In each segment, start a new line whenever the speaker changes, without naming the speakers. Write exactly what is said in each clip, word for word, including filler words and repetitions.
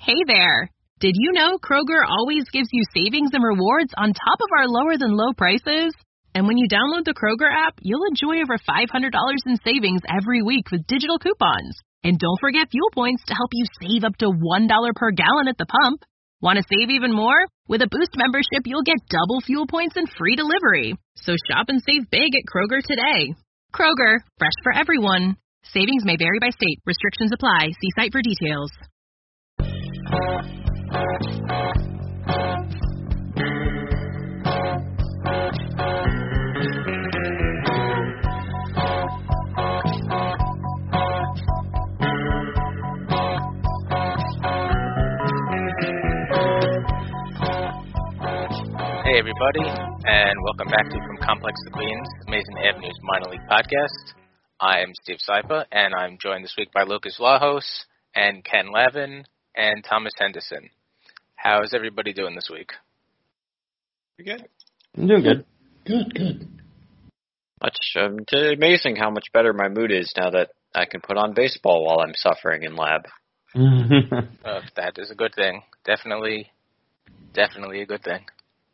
Hey there! Did you know Kroger always gives you savings and rewards on top of our lower-than-low prices? And when you download the Kroger app, you'll enjoy over five hundred dollars in savings every week with digital coupons. And don't forget fuel points to help you save up to one dollar per gallon at the pump. Want to save even more? With a Boost membership, you'll get double fuel points and free delivery. So shop and save big at Kroger today. Kroger, fresh for everyone. Savings may vary by state. Restrictions apply. See site for details.
Hey everybody, and welcome back to From Complex to Queens, Amazing Avenues Minor League Podcast. I am Steve Saipa, and I'm joined this week by Lucas Vlahos, and Ken Lavin, and Thomas Henderson. How's everybody doing this week?
You good?
I'm doing good.
Good, good.
Much um, it's amazing how much better my mood is now that I can put on baseball while I'm suffering in lab.
uh, that is a good thing. Definitely, definitely a good thing.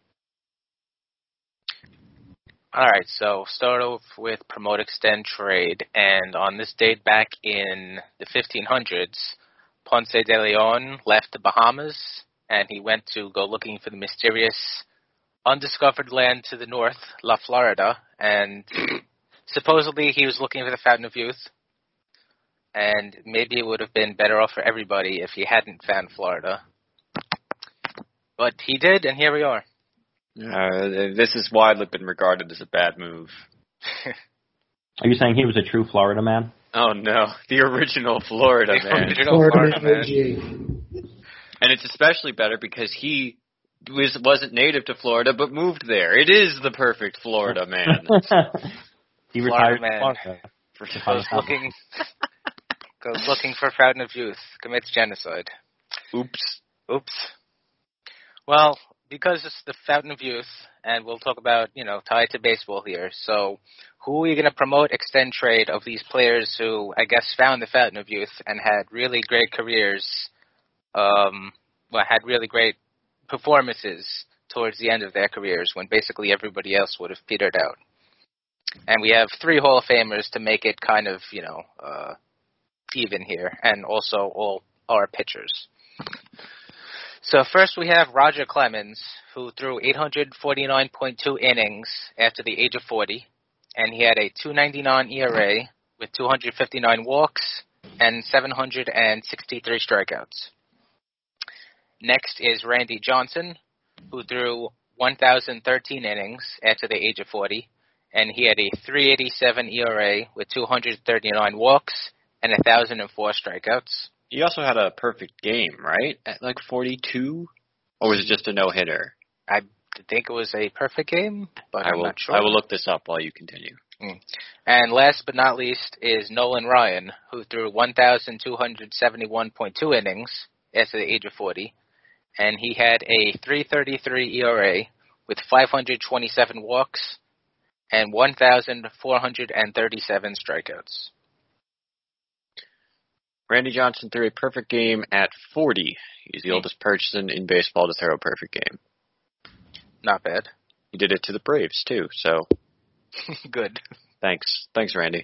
All right, so start off with promote, extend, trade, and on this date back in the fifteen hundreds, Ponce de Leon left the Bahamas, and he went to go looking for the mysterious, undiscovered land to the north, La Florida, and supposedly he was looking for the Fountain of Youth, and maybe it would have been better off for everybody if he hadn't found Florida. But he did, and here we are.
Uh, this is widely been regarded as a bad move.
Are you saying he was a true Florida man?
Oh no, the original Florida
the
man.
Original
Florida,
Florida
O G.
And it's especially better because he was, wasn't native to Florida but moved there. It is the perfect Florida man.
He
Florida
retired
man.
Florida.
Goes looking, goes looking for Fountain of Youth, commits genocide.
Oops.
Oops. Well, because it's the Fountain of Youth, and we'll talk about, you know, tied to baseball here. So who are you going to promote, extend, trade of these players who, I guess, found the Fountain of Youth and had really great careers, um, well, had really great performances towards the end of their careers when basically everybody else would have petered out? And we have three Hall of Famers to make it kind of, you know, uh, even here, and also all our pitchers. So first we have Roger Clemens, who threw eight hundred forty-nine point two innings after the age of forty, and he had a two ninety-nine E R A with two hundred fifty-nine walks and seven hundred sixty-three strikeouts. Next is Randy Johnson, who threw one thousand thirteen innings after the age of forty, and he had a three eighty-seven E R A with two hundred thirty-nine walks and one thousand four strikeouts.
He also had a perfect game, right? At like forty-two? Or was it just a no-hitter?
I think it was a perfect game, but
I
I'm
will,
not sure.
I will look this up while you continue.
Mm. And last but not least is Nolan Ryan, who threw one thousand two hundred seventy-one point two innings after the age of forty, and he had a three thirty-three E R A with five hundred twenty-seven walks and one thousand four hundred thirty-seven strikeouts.
Randy Johnson threw a perfect game at forty. He's the mm. oldest person in baseball to throw a perfect game.
Not bad.
He did it to the Braves, too, so.
Good.
Thanks. Thanks, Randy.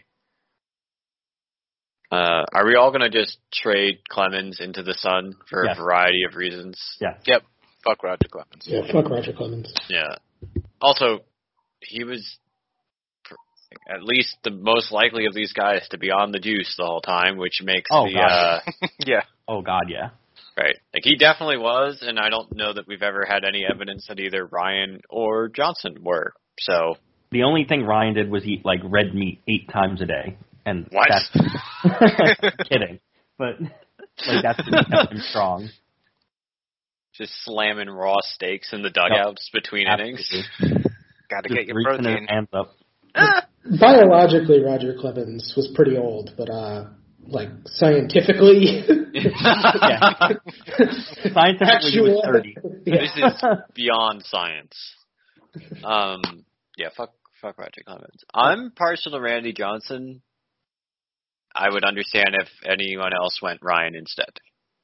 Uh, are we all going to just trade Clemens into the Sun for yes. a variety of reasons?
Yeah.
Yep. Fuck Roger Clemens.
Yeah, fuck Roger Clemens.
Yeah. Also, he was at least the most likely of these guys to be on the juice the whole time, which makes
oh,
the...
God.
Uh,
yeah.
Oh, God, yeah.
Right. Like, he definitely was, and I don't know that we've ever had any evidence that either Ryan or Johnson were, so...
The only thing Ryan did was eat, like, red meat eight times a day. And
what?
That's... kidding. But, like, that's kept him strong.
Just slamming raw steaks in the dugouts yep. between
Absolutely.
innings.
Gotta
Just
get your protein.
Hands up.
Biologically, Roger Clemens was pretty old, but, uh, like, scientifically...
yeah. Scientifically, he was thirty.
Yeah.
This is beyond science. Um, yeah, fuck, fuck Roger Clemens. I'm partial to Randy Johnson. I would understand if anyone else went Ryan instead.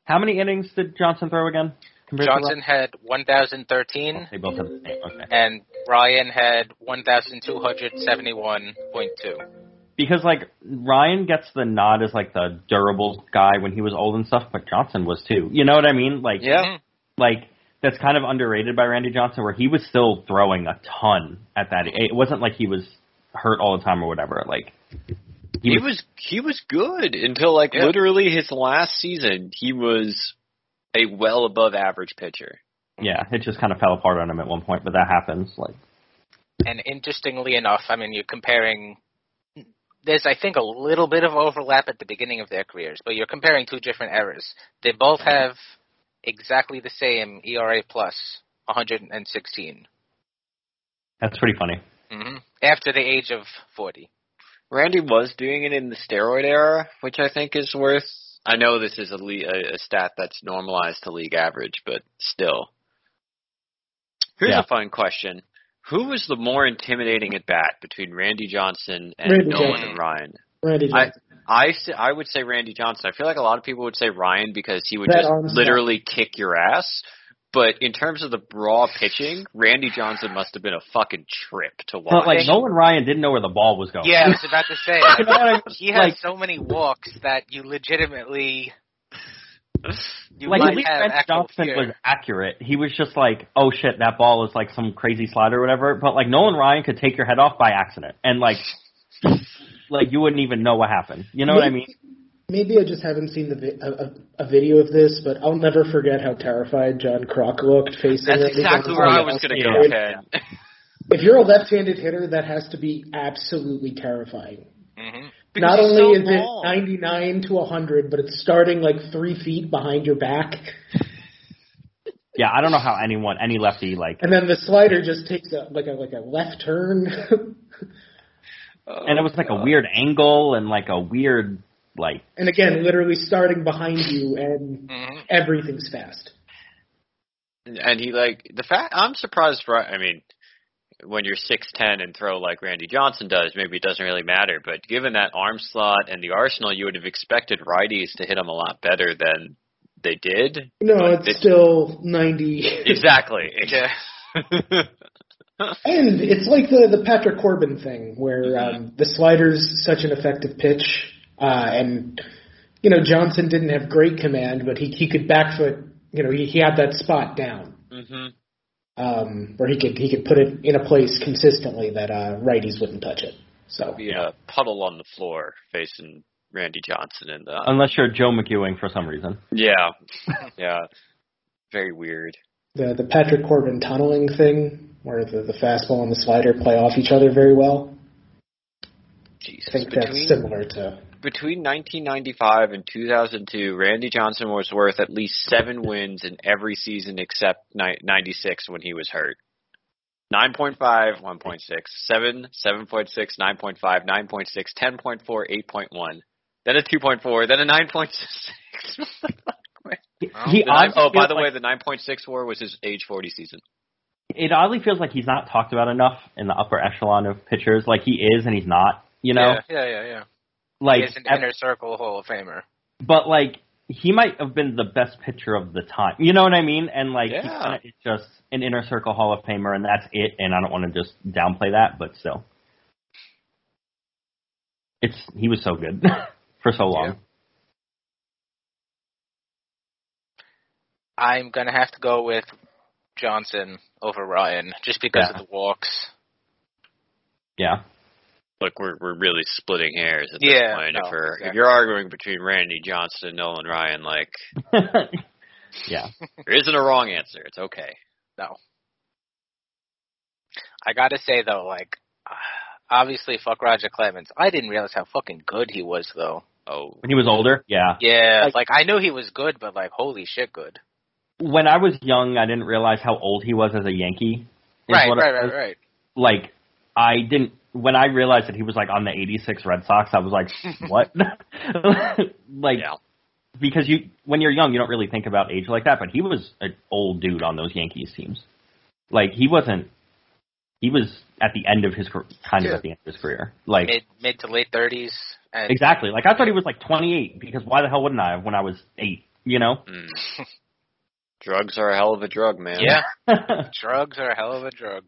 How many innings did Johnson throw again?
Johnson had one thousand thirteen.
Oh, they both have the same. Okay.
And Ryan had one thousand two hundred seventy-one point two.
Because, like, Ryan gets the nod as, like, the durable guy when he was old and stuff, but Johnson was, too. You know what I mean? Like,
Yeah.
Like, that's kind of underrated by Randy Johnson, where he was still throwing a ton at that. It wasn't like he was hurt all the time or whatever. Like,
He,
he
was,
was,
he was good until, like,
Yeah.
literally his last season, he was a well above average pitcher.
yeah, it just kind of fell apart on him at one point, but that happens. Like,
And interestingly enough, I mean, you're comparing. There's, I think, a little bit of overlap at the beginning of their careers, but you're comparing two different eras. They both have exactly the same E R A plus, one hundred sixteen.
that's pretty funny.
Mm-hmm. After the age of forty.
Randy was doing it in the steroid era, which I think is worth. I know this is a, le- a, a stat that's normalized to league average, but still. Here's
Yeah.
a fun question. Who was the more intimidating at bat between Randy Johnson and
Randy
Nolan
Johnson.
and Ryan?
Randy
I,
Johnson.
I, s- I would say Randy Johnson. I feel like a lot of people would say Ryan because he would
That
just
arm slot.
literally kick your ass. But in terms of the raw pitching, Randy Johnson must have been a fucking trip to watch.
But, like, Nolan Ryan didn't know where the ball was going.
Yeah, I was about to say.
You know what I mean?
He has
Like-
so many walks that you legitimately. You
Like, at
might
least
have
Randy
actual
Johnson
fear.
was accurate. He was just like, oh, shit, that ball is, like, some crazy slider or whatever. But, like, Nolan Ryan could take your head off by accident. And, like, like you wouldn't even know what happened. You know what I mean?
Maybe I just haven't seen the vi- a, a, a video of this, but I'll never forget how terrified John Kruk looked facing
That's
Randy
exactly
Johnson.
where I was going to go,
Yeah.
Ken.
If you're a left-handed hitter, that has to be absolutely terrifying.
Mhm.
Because
Not
he's
only
so
is it
long.
ninety-nine to one hundred, but it's starting like three feet behind your back.
Yeah, I don't know how anyone, any lefty, like,
And then the slider just takes a like a like a left turn.
and it was like a weird angle and like a weird, like,
And again, literally starting behind you, and
Mhm.
everything's fast.
And he, like, the fact, I'm surprised, for, I mean, when you're six ten and throw like Randy Johnson does, maybe it doesn't really matter. But given that arm slot and the arsenal, you would have expected righties to hit him a lot better than they did.
No,
But
it's
it-
still ninety.
Exactly.
Yeah.
And it's like the the Patrick Corbin thing, where um, the slider's such an effective pitch, uh, and you know Johnson didn't have great command, but he he could back foot. You know, he he had that spot down,
hmm
um, where he could he could put it in a place consistently that uh, righties wouldn't touch it. So
Be a puddle on the floor facing Randy Johnson and the
unless you're Joe McEwing for some reason.
yeah, yeah, very weird.
the the Patrick Corbin tunneling thing, where the the fastball and the slider play off each other very well.
Jesus.
I think
between
that's similar to.
between nineteen ninety-five and two thousand two, Randy Johnson was worth at least seven wins in every season except ninety-six when he was hurt. nine point five, one point six, seven, seven point six, nine point five, nine point six, ten point four, eight point one, then a two point four, then a nine point six.
He
The nine,
oddly
oh, by
feels
the
like-
way, the nine point six four was his age forty season.
it oddly feels like he's not talked about enough in the upper echelon of pitchers. Like he is and he's not, you know?
Yeah, yeah, yeah, yeah.
Like,
he is an
at-
inner circle Hall of Famer.
but like he might have been the best pitcher of the time. You know what I mean? And like
Yeah.
he kinda is just an inner circle Hall of Famer, and that's it. And I don't want to just downplay that, but still, it's he was so good for so long.
Yeah. I'm gonna have to go with Johnson over Ryan just because
Yeah.
of the walks.
Yeah.
Look, we're we're really splitting hairs at
Yeah,
this point.
no,
if, we're, if
exactly.
you're arguing between Randy Johnson and Nolan Ryan, like
yeah.
there isn't a wrong answer. It's okay.
No. I gotta say though, like, obviously, fuck Roger Clemens. I didn't realize how fucking good he was, though.
Oh,
When he was older, yeah.
Yeah,
Like-
like I knew he was good, but like, holy shit, good.
When I was young, I didn't realize how old he was as a Yankee. is
Right,
what
right,
it
right,
was.
right.
Like, I didn't. When I realized that he was like on the eighty-six Red Sox, I was like, what? like,
yeah.
because you when you're young, you don't really think about age like that. But he was an old dude on those Yankees teams. Like he wasn't. He was at the end of his car- kind of
Yeah.
at the end of his career. Like
Mid mid to late thirties. And
exactly. Like I thought he was like twenty-eight because why the hell wouldn't I have when I was eight? You know?
Mm. Drugs are a hell of a drug, man.
Yeah. Drugs are a hell of a drug.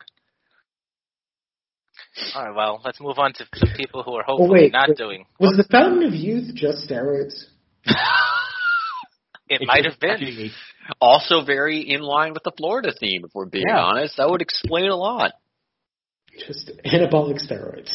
All right, well, let's move on to some people who are hopefully
oh, wait,
not
wait.
doing.
Was the Fountain of Youth just steroids?
It might have been.
Also very in line with the Florida theme, if we're being
yeah.
honest. That would explain a lot.
Just anabolic steroids.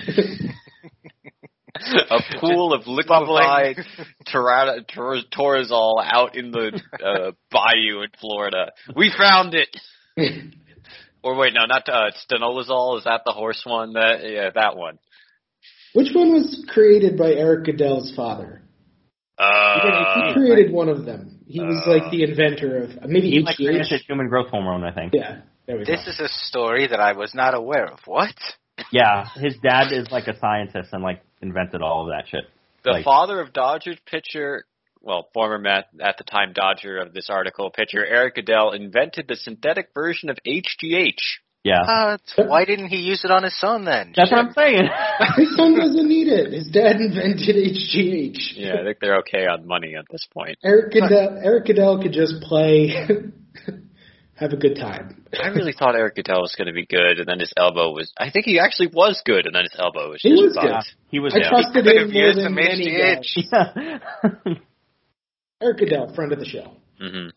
A pool of liquefied tora- tor- Torazol out in the uh, bayou in Florida. We found it! Or wait, no, not uh, stanolazol. Is that the horse one? That yeah, that one.
Which one was created by Eric Goodell's father?
Uh,
he created one of them. He was uh, like the inventor of maybe
he
H G H.
like human growth hormone, I think.
Yeah, there we
this
go.
is a story that I was not aware of. What?
Yeah, his dad is like a scientist and like invented all of that shit.
The
like,
father of Dodgers pitcher, well, former Met, at the time Dodger of this article, pitcher Eric Goodell invented the synthetic version of H G H.
Yeah.
Uh, why didn't he use it on his son then?
That's
Shit.
what I'm saying.
His son doesn't need it. His dad invented H G H.
Yeah, I think they're okay on money at this point.
Eric Goodell, Eric Goodell could just play, have a good time.
I really thought Eric Goodell was going to be good, and then his elbow was. I think he actually was good, and then his elbow was
He
just
was
fucked.
good.
He was.
I
Yeah.
trusted
He could
him
have
more
used
than
some
many
H G H.
guys.
Yeah.
Eric Goodell, friend of the show.
Mm-hmm.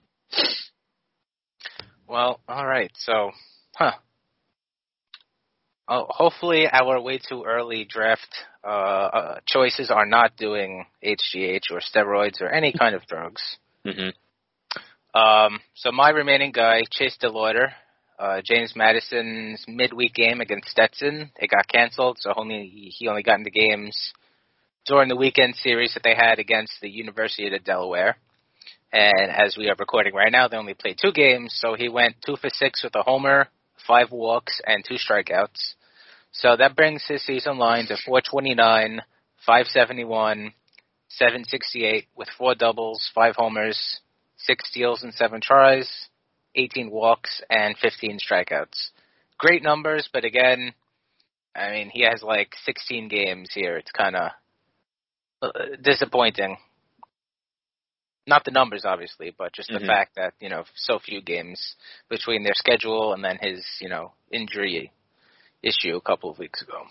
Well, all right. So, huh. Oh, hopefully our way too early draft uh, uh, choices are not doing H G H or steroids or any kind of drugs.
Mm-hmm.
Um, so my remaining guy, Chase DeLauder, uh, James Madison's midweek game against Stetson, it got canceled, so only he only got into games during the weekend series that they had against the University of Delaware. And as we are recording right now, they only played two games, so he went two for six with a homer, five walks, and two strikeouts. So that brings his season line to four twenty-nine, five seventy-one, seven sixty-eight with four doubles, five homers, six steals and seven tries, eighteen walks, and fifteen strikeouts. Great numbers, but again, I mean, he has like sixteen games here. It's kind of uh, disappointing. Not the numbers, obviously, but just the
mm-hmm. fact
that, you know, so few games between their schedule and then his, you know, injury issue a couple of weeks ago.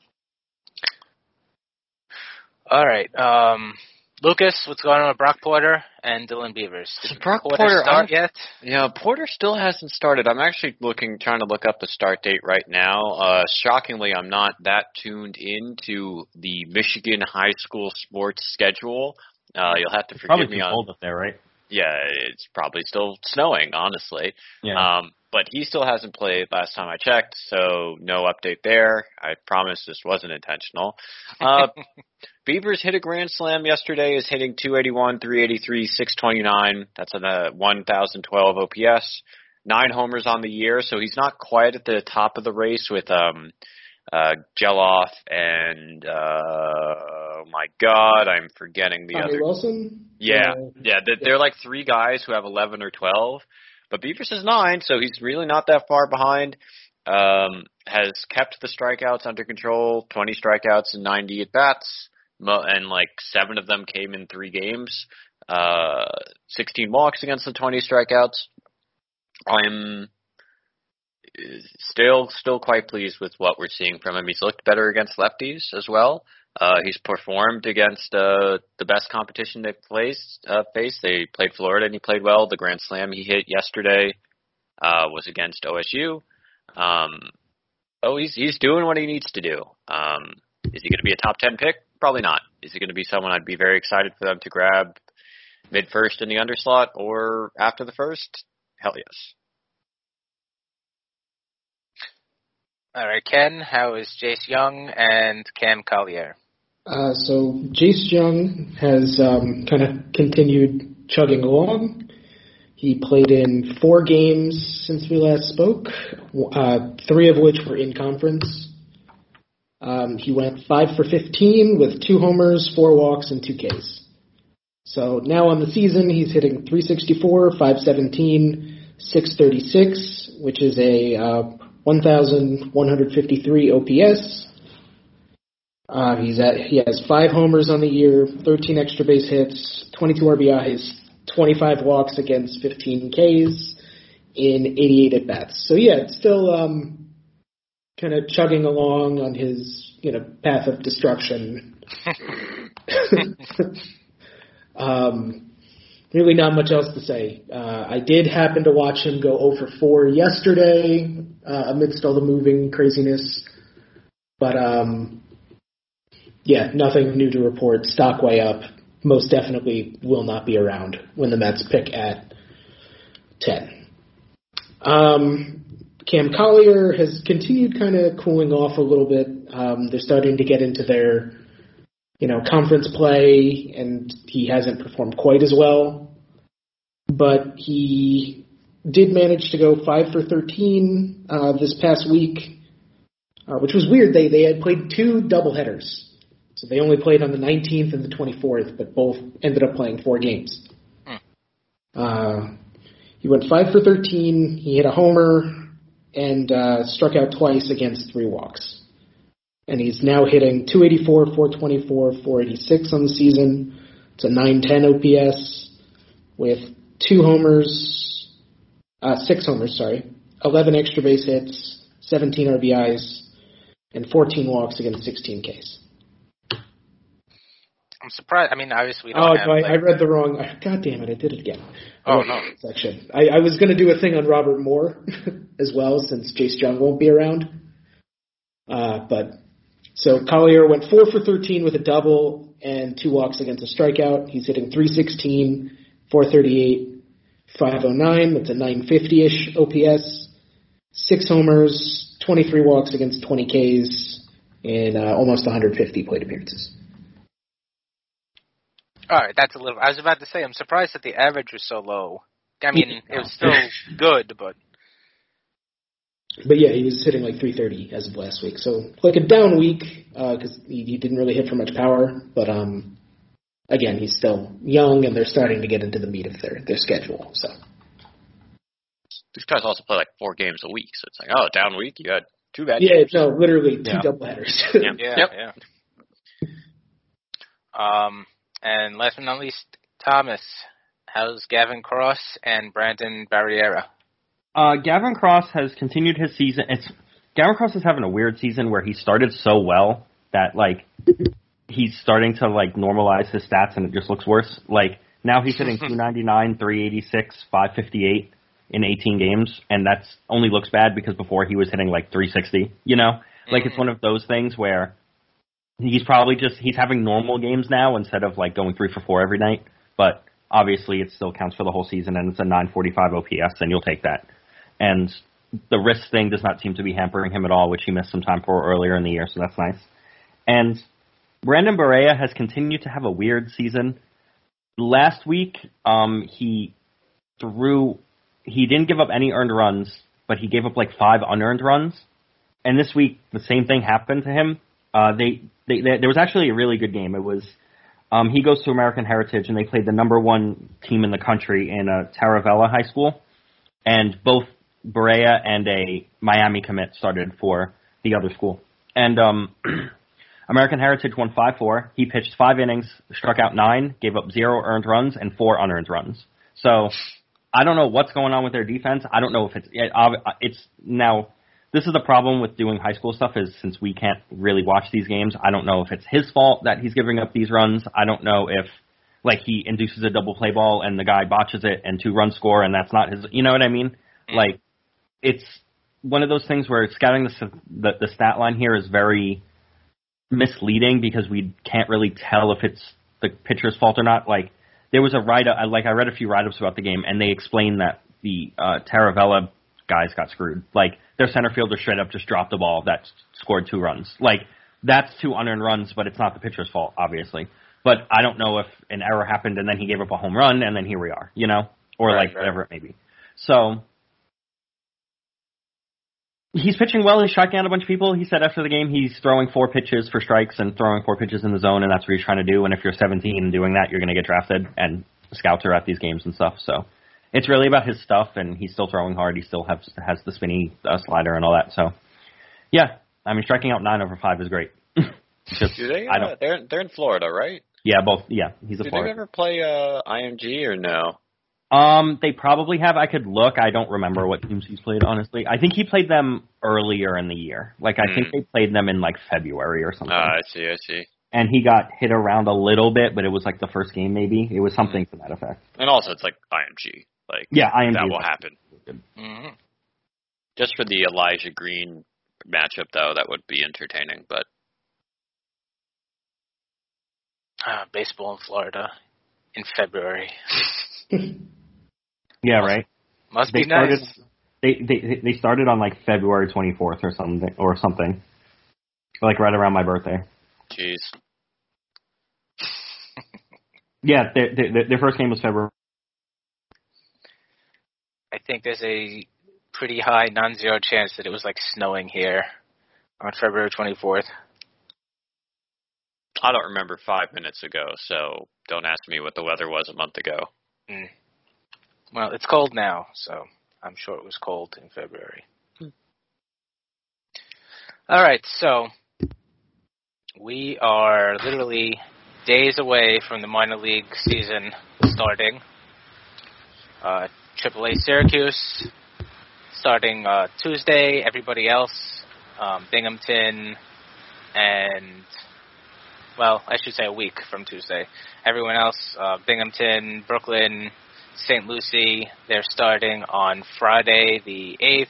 All right. Um, Lucas, what's going on with Brock Porter and Dylan Beavers? Did
So Brock
Porter,
Porter
start
I'm,
yet?
Yeah, Porter still hasn't started. I'm actually looking, trying to look up the start date right now. Uh, shockingly, I'm not that tuned into the Michigan high school sports schedule. Uh, you'll have to
It's
forgive
probably
me
too
on.
cold up there, right?
Yeah, it's probably still snowing, honestly.
Yeah.
Um, but he still hasn't played last time I checked, so no update there. I promise this wasn't intentional. Uh, Beavers hit a grand slam yesterday, is hitting two eighty-one, three eighty-three, six twenty-nine. That's on the one thousand twelve O P S. Nine homers on the year, so he's not quite at the top of the race with um, uh, Geloff and, uh, oh my God, I'm forgetting the
Tommy
other.
Wilson?
Yeah,
Uh,
yeah, they're, they're like three guys who have eleven or twelve, but Beavers is nine, so he's really not that far behind. Um, has kept the strikeouts under control, twenty strikeouts and ninety at bats, and like seven of them came in three games. Uh, sixteen walks against the twenty strikeouts. I'm still still quite pleased with what we're seeing from him. He's looked better against lefties as well. Uh, he's performed against uh, the best competition they've placed, uh, faced. They played Florida, and he played well. The grand slam he hit yesterday uh, was against O S U. Um, oh, he's he's doing what he needs to do. Um, is he going to be a top ten pick? Probably not. Is he going to be someone I'd be very excited for them to grab mid-first in the underslot or after the first? Hell yes.
All right, Ken, how is Jace Young and Cam Collier?
Uh, so Jace Young has um, kind of continued chugging along. He played in four games since we last spoke, uh, three of which were in conference. Um, he went five for fifteen with two homers, four walks, and two Ks. So now on the season, he's hitting three sixty-four, five seventeen, six thirty-six, which is a uh, one thousand one hundred fifty-three O P S. Uh, he's at he has five homers on the year, thirteen extra base hits, twenty-two R B Is, twenty-five walks against fifteen Ks in eighty-eight at-bats. So, yeah, it's still um, kind of chugging along on his, you know, path of destruction. um, really not much else to say. Uh, I did happen to watch him go oh for four yesterday uh, amidst all the moving craziness. But, um, yeah, nothing new to report. Stock way up. Most definitely will not be around when the Mets pick at ten. Um, Cam Collier has continued kind of cooling off a little bit. Um, they're starting to get into their, you know, conference play, and he hasn't performed quite as well. But he did manage to go five for thirteen uh, this past week, uh, which was weird. They they had played two doubleheaders. So they only played on the nineteenth and the twenty-fourth, but both ended up playing four games. Hmm. Uh, he went five for thirteen. He hit a homer and uh, struck out twice against three walks. And he's now hitting two eighty-four, four twenty-four, four eighty-six on the season. It's a nine ten O P S with two homers, uh, six homers, sorry, eleven extra base hits, seventeen R B Is, and fourteen walks against sixteen Ks.
I'm surprised. I mean, obviously we don't
oh,
have...
no, I,
like...
I read the wrong... God damn it, I did it again.
Oh, no.
Section. I, I was going to do a thing on Robert Moore as well, since Jace Jung won't be around. Uh, but, so Collier went four for thirteen with a double and two walks against a strikeout. He's hitting three sixteen, four thirty-eight, five oh nine. That's a nine fifty-ish O P S. Six homers, twenty-three walks against twenty Ks, and uh, almost one hundred fifty plate appearances.
All right, that's a little... I was about to say, I'm surprised that the average was so low. I mean, it was still good, but...
But yeah, he was hitting like three thirty as of last week. So, like a down week, because uh, he, he didn't really hit for much power. But, um, again, he's still young, and they're starting to get into the meat of their, their schedule. So
these guys also play like four games a week, so it's like, oh, down week, you had two bad
yeah,
games.
no, literally two
yeah.
doubleheaders.
yeah,
yeah,
yep.
yeah. Um... And last but not least, Thomas, how's Gavin Cross and Brandon Barriera?
Uh, Gavin Cross has continued his season. It's Gavin Cross is having a weird season where he started so well that, like, he's starting to, like, normalize his stats and it just looks worse. Like, now he's hitting two ninety-nine, three eighty-six, five fifty-eight in eighteen games, and that's only looks bad because before he was hitting, like, three sixty, you know? Like, mm-hmm. It's one of those things where he's probably just, he's having normal games now instead of, like, going three for four every night. But obviously it still counts for the whole season, and it's a nine forty-five O P S, and you'll take that. And the wrist thing does not seem to be hampering him at all, which he missed some time for earlier in the year, so that's nice. And Brandon Barriera has continued to have a weird season. Last week, um, he threw, he didn't give up any earned runs, but he gave up, like, five unearned runs. And this week, the same thing happened to him. Uh, they, they, they, there was actually a really good game. It was, um, he goes to American Heritage, and they played the number one team in the country in a Taravella high school, and both Berea and a Miami commit started for the other school. And um, American Heritage won five four. He pitched five innings, struck out nine, gave up zero earned runs and four unearned runs. So I don't know what's going on with their defense. I don't know if it's it's now. This is the problem with doing high school stuff is since we can't really watch these games, I don't know if it's his fault that he's giving up these runs. I don't know if, like, he induces a double play ball and the guy botches it and two runs score and that's not his, you know what I mean? Like, it's one of those things where scouting the, the, the stat line here is very misleading because we can't really tell if it's the pitcher's fault or not. Like, there was a write-up, like, I read a few write-ups about the game and they explained that the uh, Taravella guys got screwed. Like, their center fielder straight up just dropped the ball that scored two runs. Like, that's two unearned runs, but it's not the pitcher's fault, obviously. But I don't know if an error happened and then he gave up a home run and then here we are, you know? Or, right, like, right. whatever it may be. So, he's pitching well. He's striking out a bunch of people. He said after the game he's throwing four pitches for strikes and throwing four pitches in the zone, and that's what he's trying to do. And if you're seventeen and doing that, you're going to get drafted, and scouts are at these games and stuff. So it's really about his stuff, and he's still throwing hard. He still has, has the spinny uh, slider and all that. So, yeah, I mean, striking out nine over five is great. Just,
do they? Uh,
I don't,
they're they're in Florida, right?
Yeah, both. Yeah, he's a
Did
forward.
they ever play uh, I M G or no?
Um, they probably have. I could look. I don't remember what teams he's played, honestly. I think he played them earlier in the year. Like, I mm. think they played them in, like, February or something.
Oh, I see, I see.
And he got hit around a little bit, but it was, like, the first game, maybe. It was something mm. to that effect.
And also, it's, like, I M G. Like,
yeah, I M G.
That will happen. Mm-hmm. Just for the Elijah Green matchup, though, that would be entertaining, but...
Uh, baseball in Florida in February.
Yeah, right.
Must
they
be nice.
Started, they they they started on like February twenty-fourth or something or something, like right around my birthday.
Jeez.
Yeah, their, their their first game was February.
I think there's a pretty high non-zero chance that it was like snowing here on February twenty-fourth.
I don't remember five minutes ago, so don't ask me what the weather was a month ago.
Mm. Well, it's cold now, so I'm sure it was cold in February. Hmm. All right, so we are literally days away from the minor league season starting. Uh, Triple A Syracuse starting uh, Tuesday. Everybody else, um, Binghamton, and, well, I should say a week from Tuesday. Everyone else, uh, Binghamton, Brooklyn, Saint Lucie, they're starting on Friday the eighth.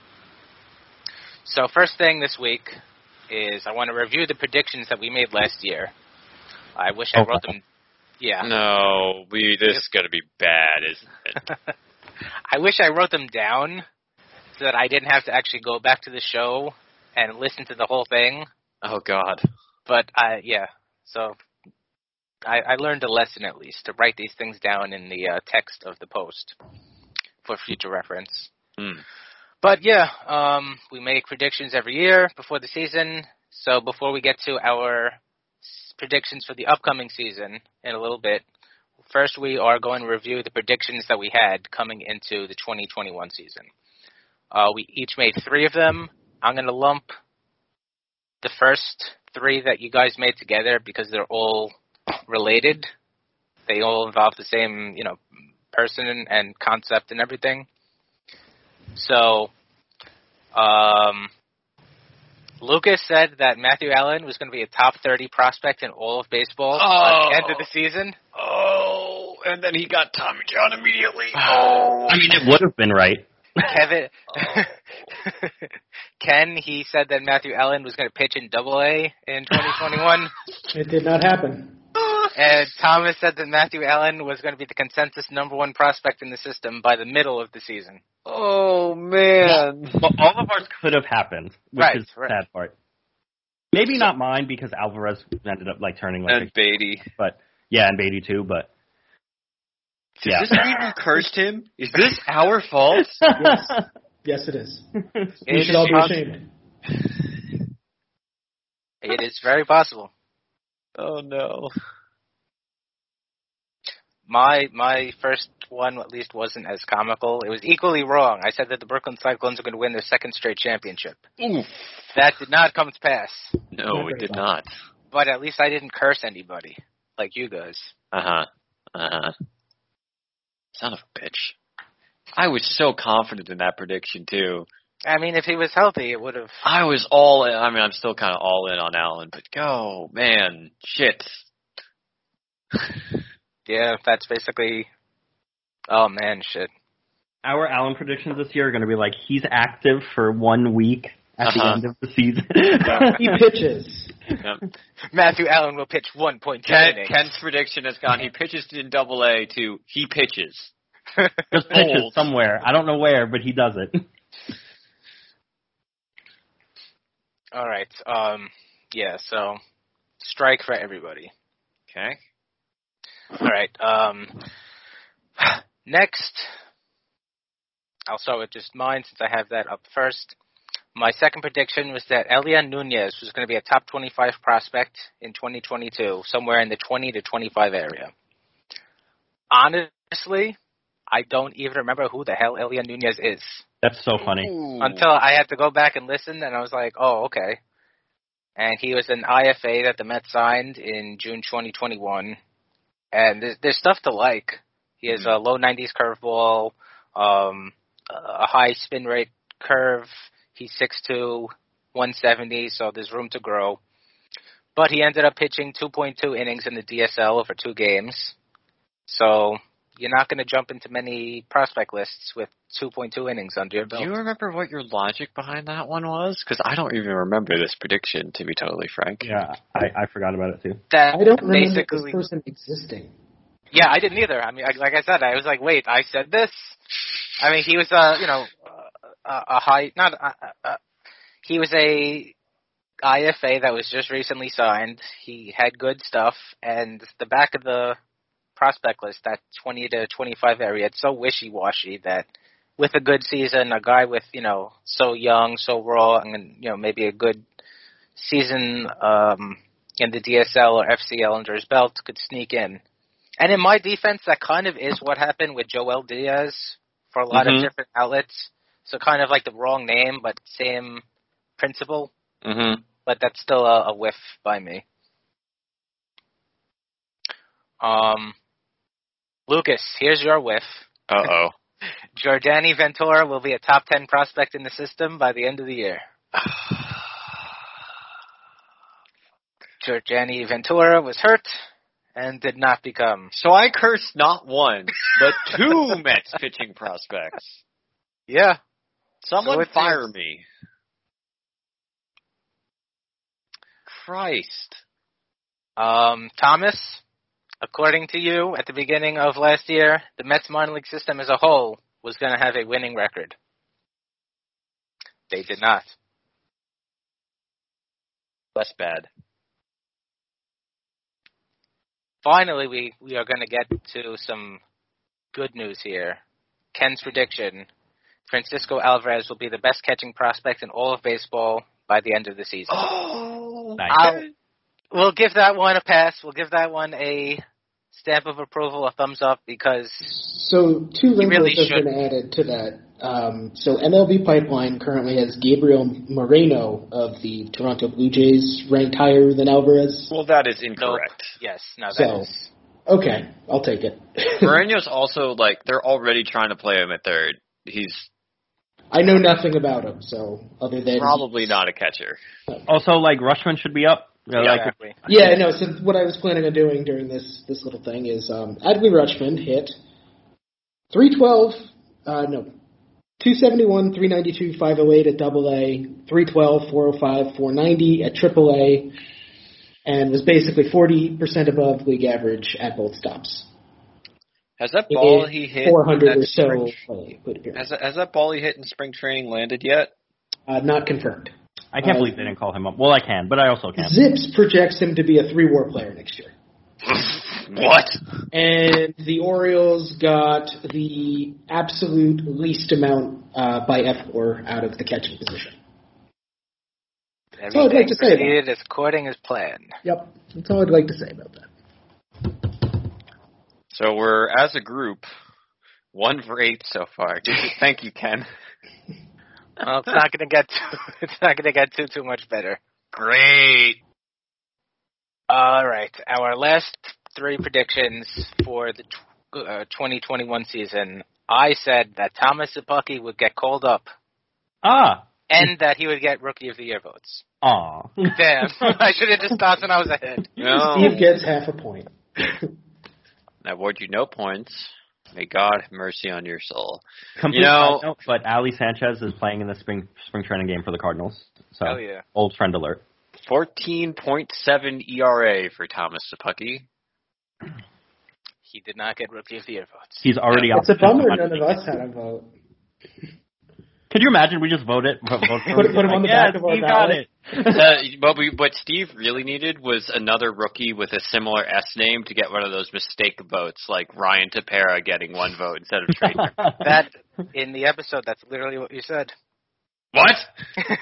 So first thing this week is I want to review the predictions that we made last year. I wish I wrote them. Yeah.
No, we. This is going to be bad, isn't it?
I wish I wrote them down so that I didn't have to actually go back to the show and listen to the whole thing.
Oh, God.
But, I yeah, so... I, I learned a lesson, at least, to write these things down in the uh, text of the post for future reference.
Mm.
But, yeah, um, we make predictions every year before the season. So before we get to our predictions for the upcoming season in a little bit, first we are going to review the predictions that we had coming into the twenty twenty-one season. Uh, we each made three of them. I'm going to lump the first three that you guys made together because they're all related. They all involve the same, you know, person and concept and everything. So, um, Lucas said that Matthew Allen was going to be a top thirty prospect in all of baseball
oh.
at the end of the season.
Oh, and then he got Tommy John immediately. Oh,
I mean, it would have been right.
Kevin, oh. Ken, he said that Matthew Allen was going to pitch in Double A in twenty twenty-one.
It did not happen.
And Thomas said that Matthew Allen was going to be the consensus number one prospect in the system by the middle of the season.
Oh, man.
Well, all of ours could have happened, which
right,
is the
right.
sad part. Maybe not mine because Alvarez ended up like turning like
and
a,
Beatty.
But yeah, and Beatty too, but
Is
yeah.
this we who cursed him? Is this our fault?
Yes. Yes, it is. We should all be ashamed.
It is very possible.
Oh, no.
My my first one, at least, wasn't as comical. It was equally wrong. I said that the Brooklyn Cyclones are going to win their second straight championship.
Oof.
That did not come to pass.
No, it did not.
But at least I didn't curse anybody, like you guys.
Uh-huh. Uh-huh. Son of a bitch. I was so confident in that prediction, too.
I mean, if he was healthy, it would have...
I was all in. I mean, I'm still kind of all in on Allen, but go, man, shit.
Yeah, that's basically... Oh, man, shit.
Our Allen predictions this year are going to be like, he's active for one week at
uh-huh.
the end of the season.
He pitches.
Yep.
Matthew Allen will pitch one point two
Ken,
innings.
Ken's prediction has gone, he pitches in Double A to he pitches.
Just pitches somewhere. I don't know where, but he does it.
All right. Um, yeah, so strike for everybody.
Okay.
All right. Um, next, I'll start with just mine since I have that up first. My second prediction was that Elian Nunez was going to be a top twenty-five prospect in twenty twenty-two, somewhere in the twenty to twenty-five area. Honestly, I don't even remember who the hell Elian Nunez is.
That's so funny.
Ooh.
Until I had to go back and listen, and I was like, oh, okay. and he was an I F A that the Mets signed in June twenty twenty-one. And there's, there's stuff to like. He has a low nineties curveball, um, a high spin rate curve. He's six two, one seventy, so there's room to grow. But he ended up pitching two point two innings in the D S L over two games. So you're not going to jump into many prospect lists with two point two innings under your belt.
Do you remember what your logic behind that one was? Because I don't even remember this prediction, to be totally frank.
Yeah, I, I forgot about it too.
That
I don't remember
basically,
this person existing.
Yeah, I didn't either. I mean, like I said, I was like, wait, I said this? I mean, he was a, you know, a, a high, not, a, a, he was a I F A that was just recently signed. He had good stuff, and the back of the prospect list, that twenty to twenty-five area, it's so wishy-washy that with a good season, a guy with, you know, so young, so raw, and, you know, maybe a good season um, in the D S L or F C L under his belt could sneak in. And in my defense, that kind of is what happened with Joel Diaz for a lot
mm-hmm.
of different outlets. So kind of like the wrong name, but same principle.
Mm-hmm.
But that's still a, a whiff by me. Um, Lucas, here's your whiff.
Uh-oh.
Jordani Ventura will be a top ten prospect in the system by the end of the year. Jordani Ventura was hurt and did not become.
So I cursed not one, but two Mets pitching prospects.
Yeah.
Someone
so
fire
is.
me. Christ.
Um, Thomas, according to you, at the beginning of last year, the Mets minor league system as a whole was going to have a winning record. They did not.
Less bad.
Finally, we, we are going to get to some good news here. Ken's prediction, Francisco Alvarez will be the best catching prospect in all of baseball by the end of the season.
Oh,
nice. We'll give that one a pass. We'll give that one a stamp of approval, a thumbs up, because
So two wrinkles
really
have
should.
been added to that. Um, so M L B Pipeline currently has Gabriel Moreno of the Toronto Blue Jays ranked higher than Alvarez.
Well, that is incorrect.
Nope. Yes, no, that
So,
is.
Okay, I'll take it.
Moreno's also, like, they're already trying to play him at third. He's
I know nothing about him, so other than
probably not a catcher.
Also, like, Rushman should be up. You know,
Yeah,
like,
exactly.
Yeah, no. So what I was planning on doing during this this little thing is um, Adley Rutschman hit three twelve, uh, no, two seventy-one, three ninety-two, five oh eight at Double A, three twelve, four oh five, four ninety at Triple A, and was basically forty percent above league average at both stops.
Has that ball he hit
four hundred
at
or so
spring,
play,
has, that, has that ball he hit in spring training landed yet?
uh, not confirmed.
I can't
Uh,
believe they didn't call him up. Well, I can, but I also can't.
Zips projects him to be a three-war player next year.
What?
And the Orioles got the absolute least amount uh, by F four out of the catching position. That's all I'd like to say about it.
Proceeded as according as planned.
Yep, that's all I'd like to say about that.
So we're, as a group, one for eight so far. Thank you, Ken.
Well, it's not going to get too, it's not going to get too too much better.
Great.
All right, our last three predictions for the tw- uh, twenty twenty-one season. I said that Thomas Szapucki would get called up,
Ah.
and that he would get Rookie of the Year votes.
Aw.
Damn, I should have just stopped when I was ahead.
No.
Steve gets half a point.
I award you no points. May God have mercy on your soul.
Complete
You know-
side note, but Ali Sanchez is playing in the spring spring training game for the Cardinals. So,
Oh yeah.
old friend alert.
fourteen point seven E R A for Thomas Szapucki.
He did not get Rookie of the Year votes.
He's already
It's a
out.
bummer none of us had a vote.
Could you imagine we just vote it? Vote for
Put it- put him on the
yeah,
back of our
Steve got
ballot.
it.
uh, what, we, what Steve really needed was another rookie with a similar S name to get one of those mistake votes, like Ryan Tepera getting one vote instead of Trader.
That in the episode, that's literally what you said.
What?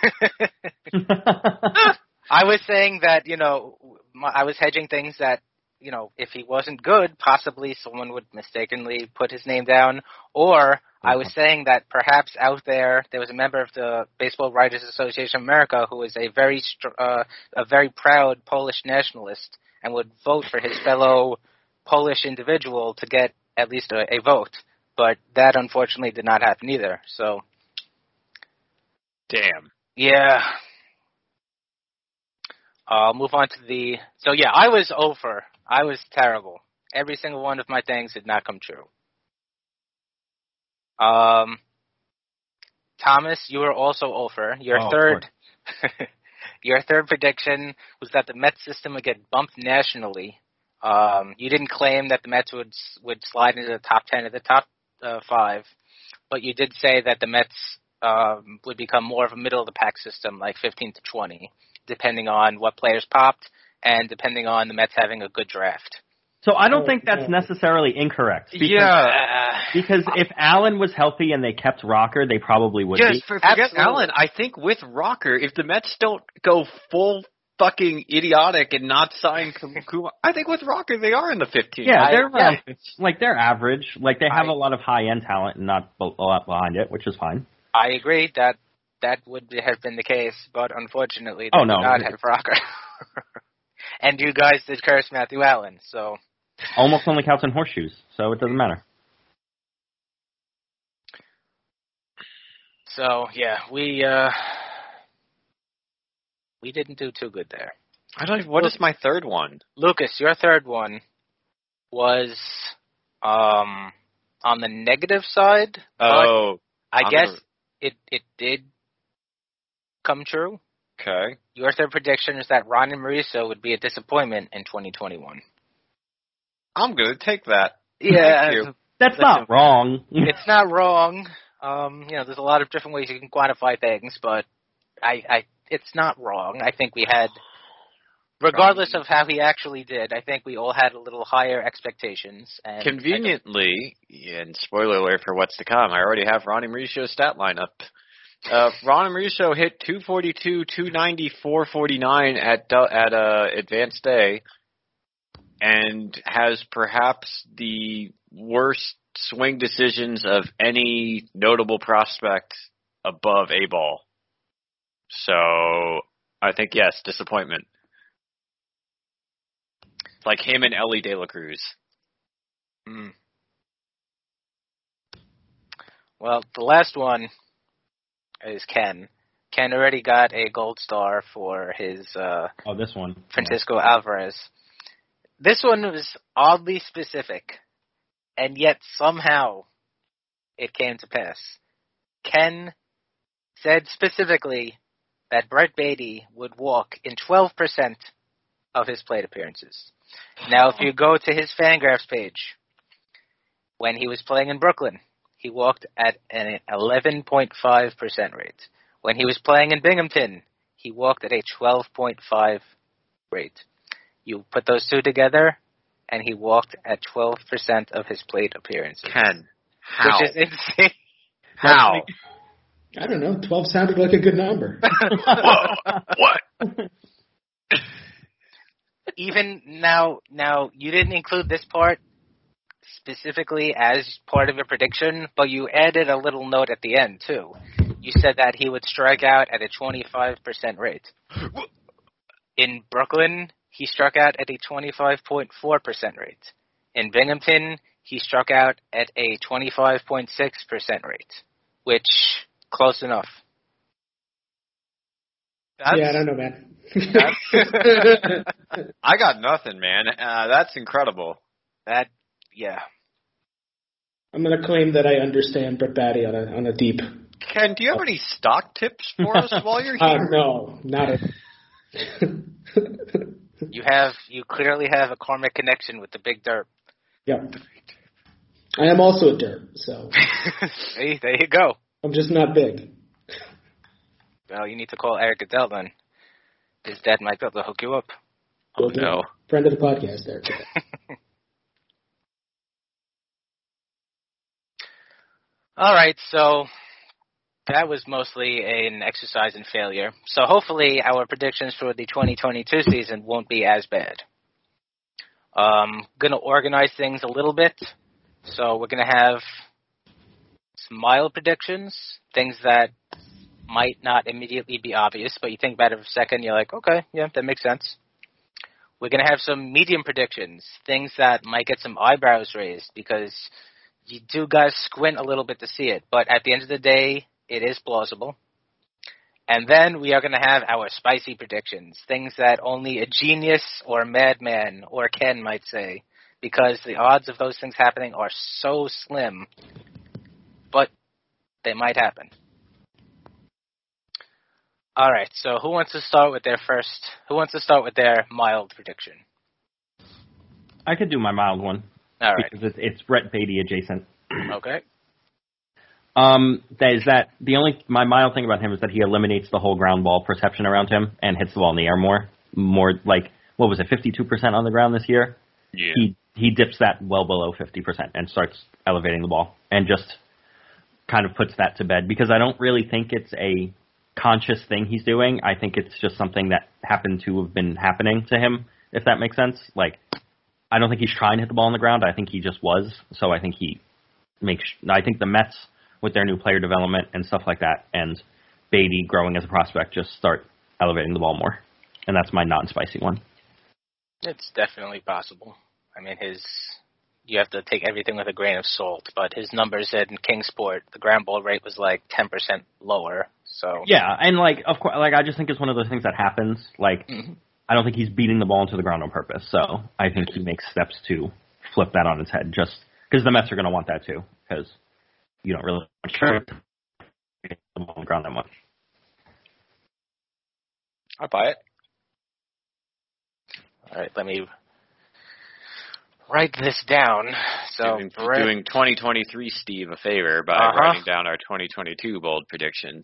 I was saying that, you know, my, I was hedging things that you know, if he wasn't good, possibly someone would mistakenly put his name down. Or I was saying that perhaps out there, there was a member of the Baseball Writers Association of America who is a very, str- uh, a very proud Polish nationalist and would vote for his fellow Polish individual to get at least a, a vote. But that unfortunately did not happen either. So,
damn.
Yeah. I'll move on to the. So yeah, I was over. I was terrible. Every single one of my things did not come true. Um, Thomas, you were also over. Your
Oh,
third, your third prediction was that the Mets system would get bumped nationally. Um, you didn't claim that the Mets would would slide into the top ten or the top uh, five, but you did say that the Mets um, would become more of a middle of the pack system, like fifteen to twenty, depending on what players popped and depending on the Mets having a good draft.
So I don't think that's necessarily incorrect. Because,
Yeah.
Because if Allen was healthy and they kept Rocker, they probably would
Yes,
be.
forget
Absolutely.
Allen. I think with Rocker, if the Mets don't go full fucking idiotic and not sign Kuma, I think with Rocker they are in the fifteen.
Yeah,
I-
they're around,
yeah.
like they're average. Like they have
I-
a lot of high end talent and not a lot behind it, which is fine.
I agree that that would have been the case, but unfortunately they
Oh, no.
did not have Rocker. And you guys did curse Matthew Allen, so...
Almost only counts in horseshoes, so it doesn't matter.
So, yeah, we, uh... we didn't do too good there.
I don't even, what is my third one?
Lucas, your third one was, um... on the negative side,
Oh,
but I
on
guess
the-
it, it did come true.
okay.
Your third prediction is that Ron and Mauricio would be a disappointment in twenty twenty-one.
I'm going to take that.
Yeah,
Thank you.
That's
Listen,
not wrong.
it's not wrong. Um, you know, there's a lot of different ways you can quantify things, but I, I, it's not wrong. I think we had, regardless of how he actually did, I think we all had a little higher expectations. And
Conveniently, and spoiler alert for what's to come, I already have Ronnie Mauricio's stat lineup. Uh, Ron Mauricio hit two forty-two, two ninety, four forty-nine at at uh, Advanced Day, and has perhaps the worst swing decisions of any notable prospect above A-ball. So I think yes, disappointment. Like him and Ellie De La Cruz.
Mm. Well, the last one is Ken. Ken already got a gold star for his uh,
Oh, this one.
Francisco Alvarez. This one was oddly specific, and yet somehow it came to pass. Ken said specifically that Brett Beatty would walk in twelve percent of his plate appearances. Now, if you go to his Fangraphs page, when he was playing in Brooklyn, he walked at an eleven point five percent rate. When he was playing in Binghamton, he walked at a twelve point five rate. You put those two together, and he walked at twelve percent of his plate appearances.
Ken, how?
Which is insane.
How?
I don't know. twelve sounded like a good number.
Whoa, what?
Even now, now you didn't include this part specifically as part of your prediction, but you added a little note at the end, too. You said that he would strike out at a twenty-five percent rate. In Brooklyn, he struck out at a twenty-five point four percent rate. In Binghamton, he struck out at a twenty-five point six percent rate, which, close enough.
That's,
yeah, I don't know, man.
I got nothing, man. Uh, that's incredible.
That, yeah.
I'm going to claim that I understand Brett Batty on a on a deep.
Ken, do you have any stock tips for us while you're
Uh,
here?
no, not a.
You have, you clearly have a karmic connection with the big derp.
Yep. I am also a derp, so
See, there you go.
I'm just not big.
Well, you need to call Eric Adele then. His dad might be able to hook you up.
Oh,
Will do.
no.
Friend of the podcast there.
All right, so that was mostly an exercise in failure. So hopefully our predictions for the twenty twenty-two season won't be as bad. Um, going to organize things a little bit. So we're going to have some mild predictions, things that might not immediately be obvious, but you think about it for a second, you're like, okay, yeah, that makes sense. We're going to have some medium predictions, things that might get some eyebrows raised because you do guys squint a little bit to see it. But at the end of the day, it is plausible. And then we are going to have our spicy predictions, things that only a genius or a madman or Ken might say, because the odds of those things happening are so slim, but they might happen. All right, so who wants to start with their first, who wants to start with their mild prediction?
I could do my mild one.
All right.
Because it's, it's Brett Beatty adjacent.
Okay.
Um, that is that the only my mild thing about him is that he eliminates the whole ground ball perception around him and hits the ball in the air more. More like what was it, fifty-two percent on the ground this year?
Yeah.
He he dips that well below fifty percent and starts elevating the ball and just kind of puts that to bed because I don't really think it's a conscious thing he's doing. I think it's just something that happened to have been happening to him, if that makes sense. Like I don't think he's trying to hit the ball on the ground. I think he just was. So I think he makes. I think the Mets, with their new player development and stuff like that, and Beatty growing as a prospect, just start elevating the ball more. And that's my non-spicy one.
It's definitely possible. I mean, his you have to take everything with a grain of salt, but his numbers in Kingsport, the ground ball rate was like ten percent lower. So
yeah, and like of course, like I just think it's one of those things that happens. Like mm-hmm. I don't think he's beating the ball into the ground on purpose. So I think he makes steps to flip that on its head, just because the Mets are going to want that too, because you don't really want to hit the ball on the ground that much.
I'll buy it.
All right, let me write this down. So
doing,
Brett,
doing twenty twenty-three Steve a favor by
uh-huh.
writing down our twenty twenty-two bold predictions.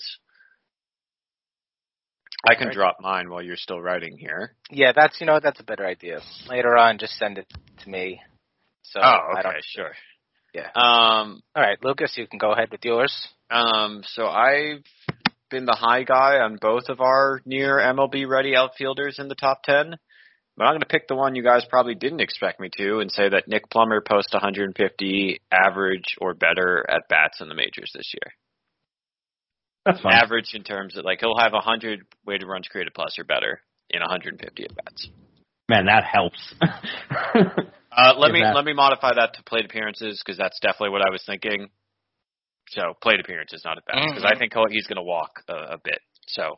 I can
right.
drop mine while you're still writing here.
Yeah, that's you know that's a better idea. Later on, just send it to me. So
oh, okay,
I don't,
sure.
Yeah.
Um.
All right, Lucas, you can go ahead with yours.
Um. So I've been the high guy on both of our near M L B ready outfielders in the top ten. But I'm going to pick the one you guys probably didn't expect me to and say that Nick Plummer posts one hundred fifty average or better at bats in the majors this year.
That's fine.
Average in terms of, like, he'll have one hundred weighted runs created plus or better in one hundred fifty at bats.
Man, that helps.
uh, let me
that.
let me modify that to plate appearances because that's definitely what I was thinking. So plate appearances, not at bats, because mm-hmm. I think he's going to walk a, a bit. So,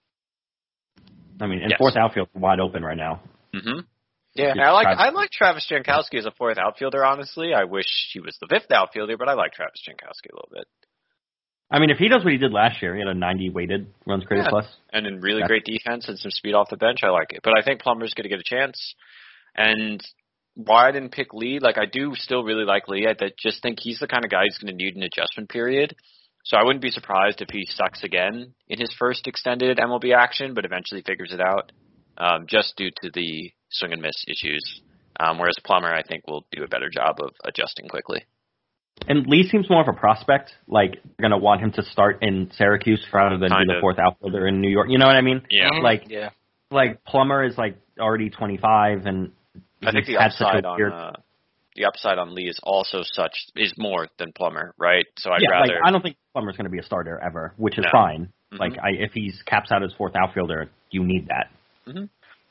I mean, in
yes.
fourth outfield, wide open right now.
Mm-hmm. Yeah, I like I like Travis Jankowski as a fourth outfielder. Honestly, I wish he was the fifth outfielder, but I like Travis Jankowski a little bit.
I mean, if he does what he did last year, he had a ninety weighted runs created
yeah.
plus,
and in really
yeah.
great defense and some speed off the bench, I like it. But I think Plummer's going to get a chance. And why I didn't pick Lee, like I do still really like Lee. I just think he's the kind of guy who's going to need an adjustment period. So I wouldn't be surprised if he sucks again in his first extended M L B action, but eventually figures it out, um, just due to the swing and miss issues. Um, whereas Plummer, I think, will do a better job of adjusting quickly.
And Lee seems more of a prospect. Like, they're going to want him to start in Syracuse rather than
kind
be the
of.
fourth outfielder in New York. You know what I mean?
Yeah.
Like,
yeah.
like Plummer is, like, already twenty-five, and
I think the upside on uh, the upside on Lee is also such is more than Plummer, right? So I'd
yeah,
rather.
Like, I don't think Plummer's going to be a starter ever, which is
no.
fine.
Mm-hmm.
Like, I, if he's caps out as fourth outfielder, you need that.
Mm-hmm.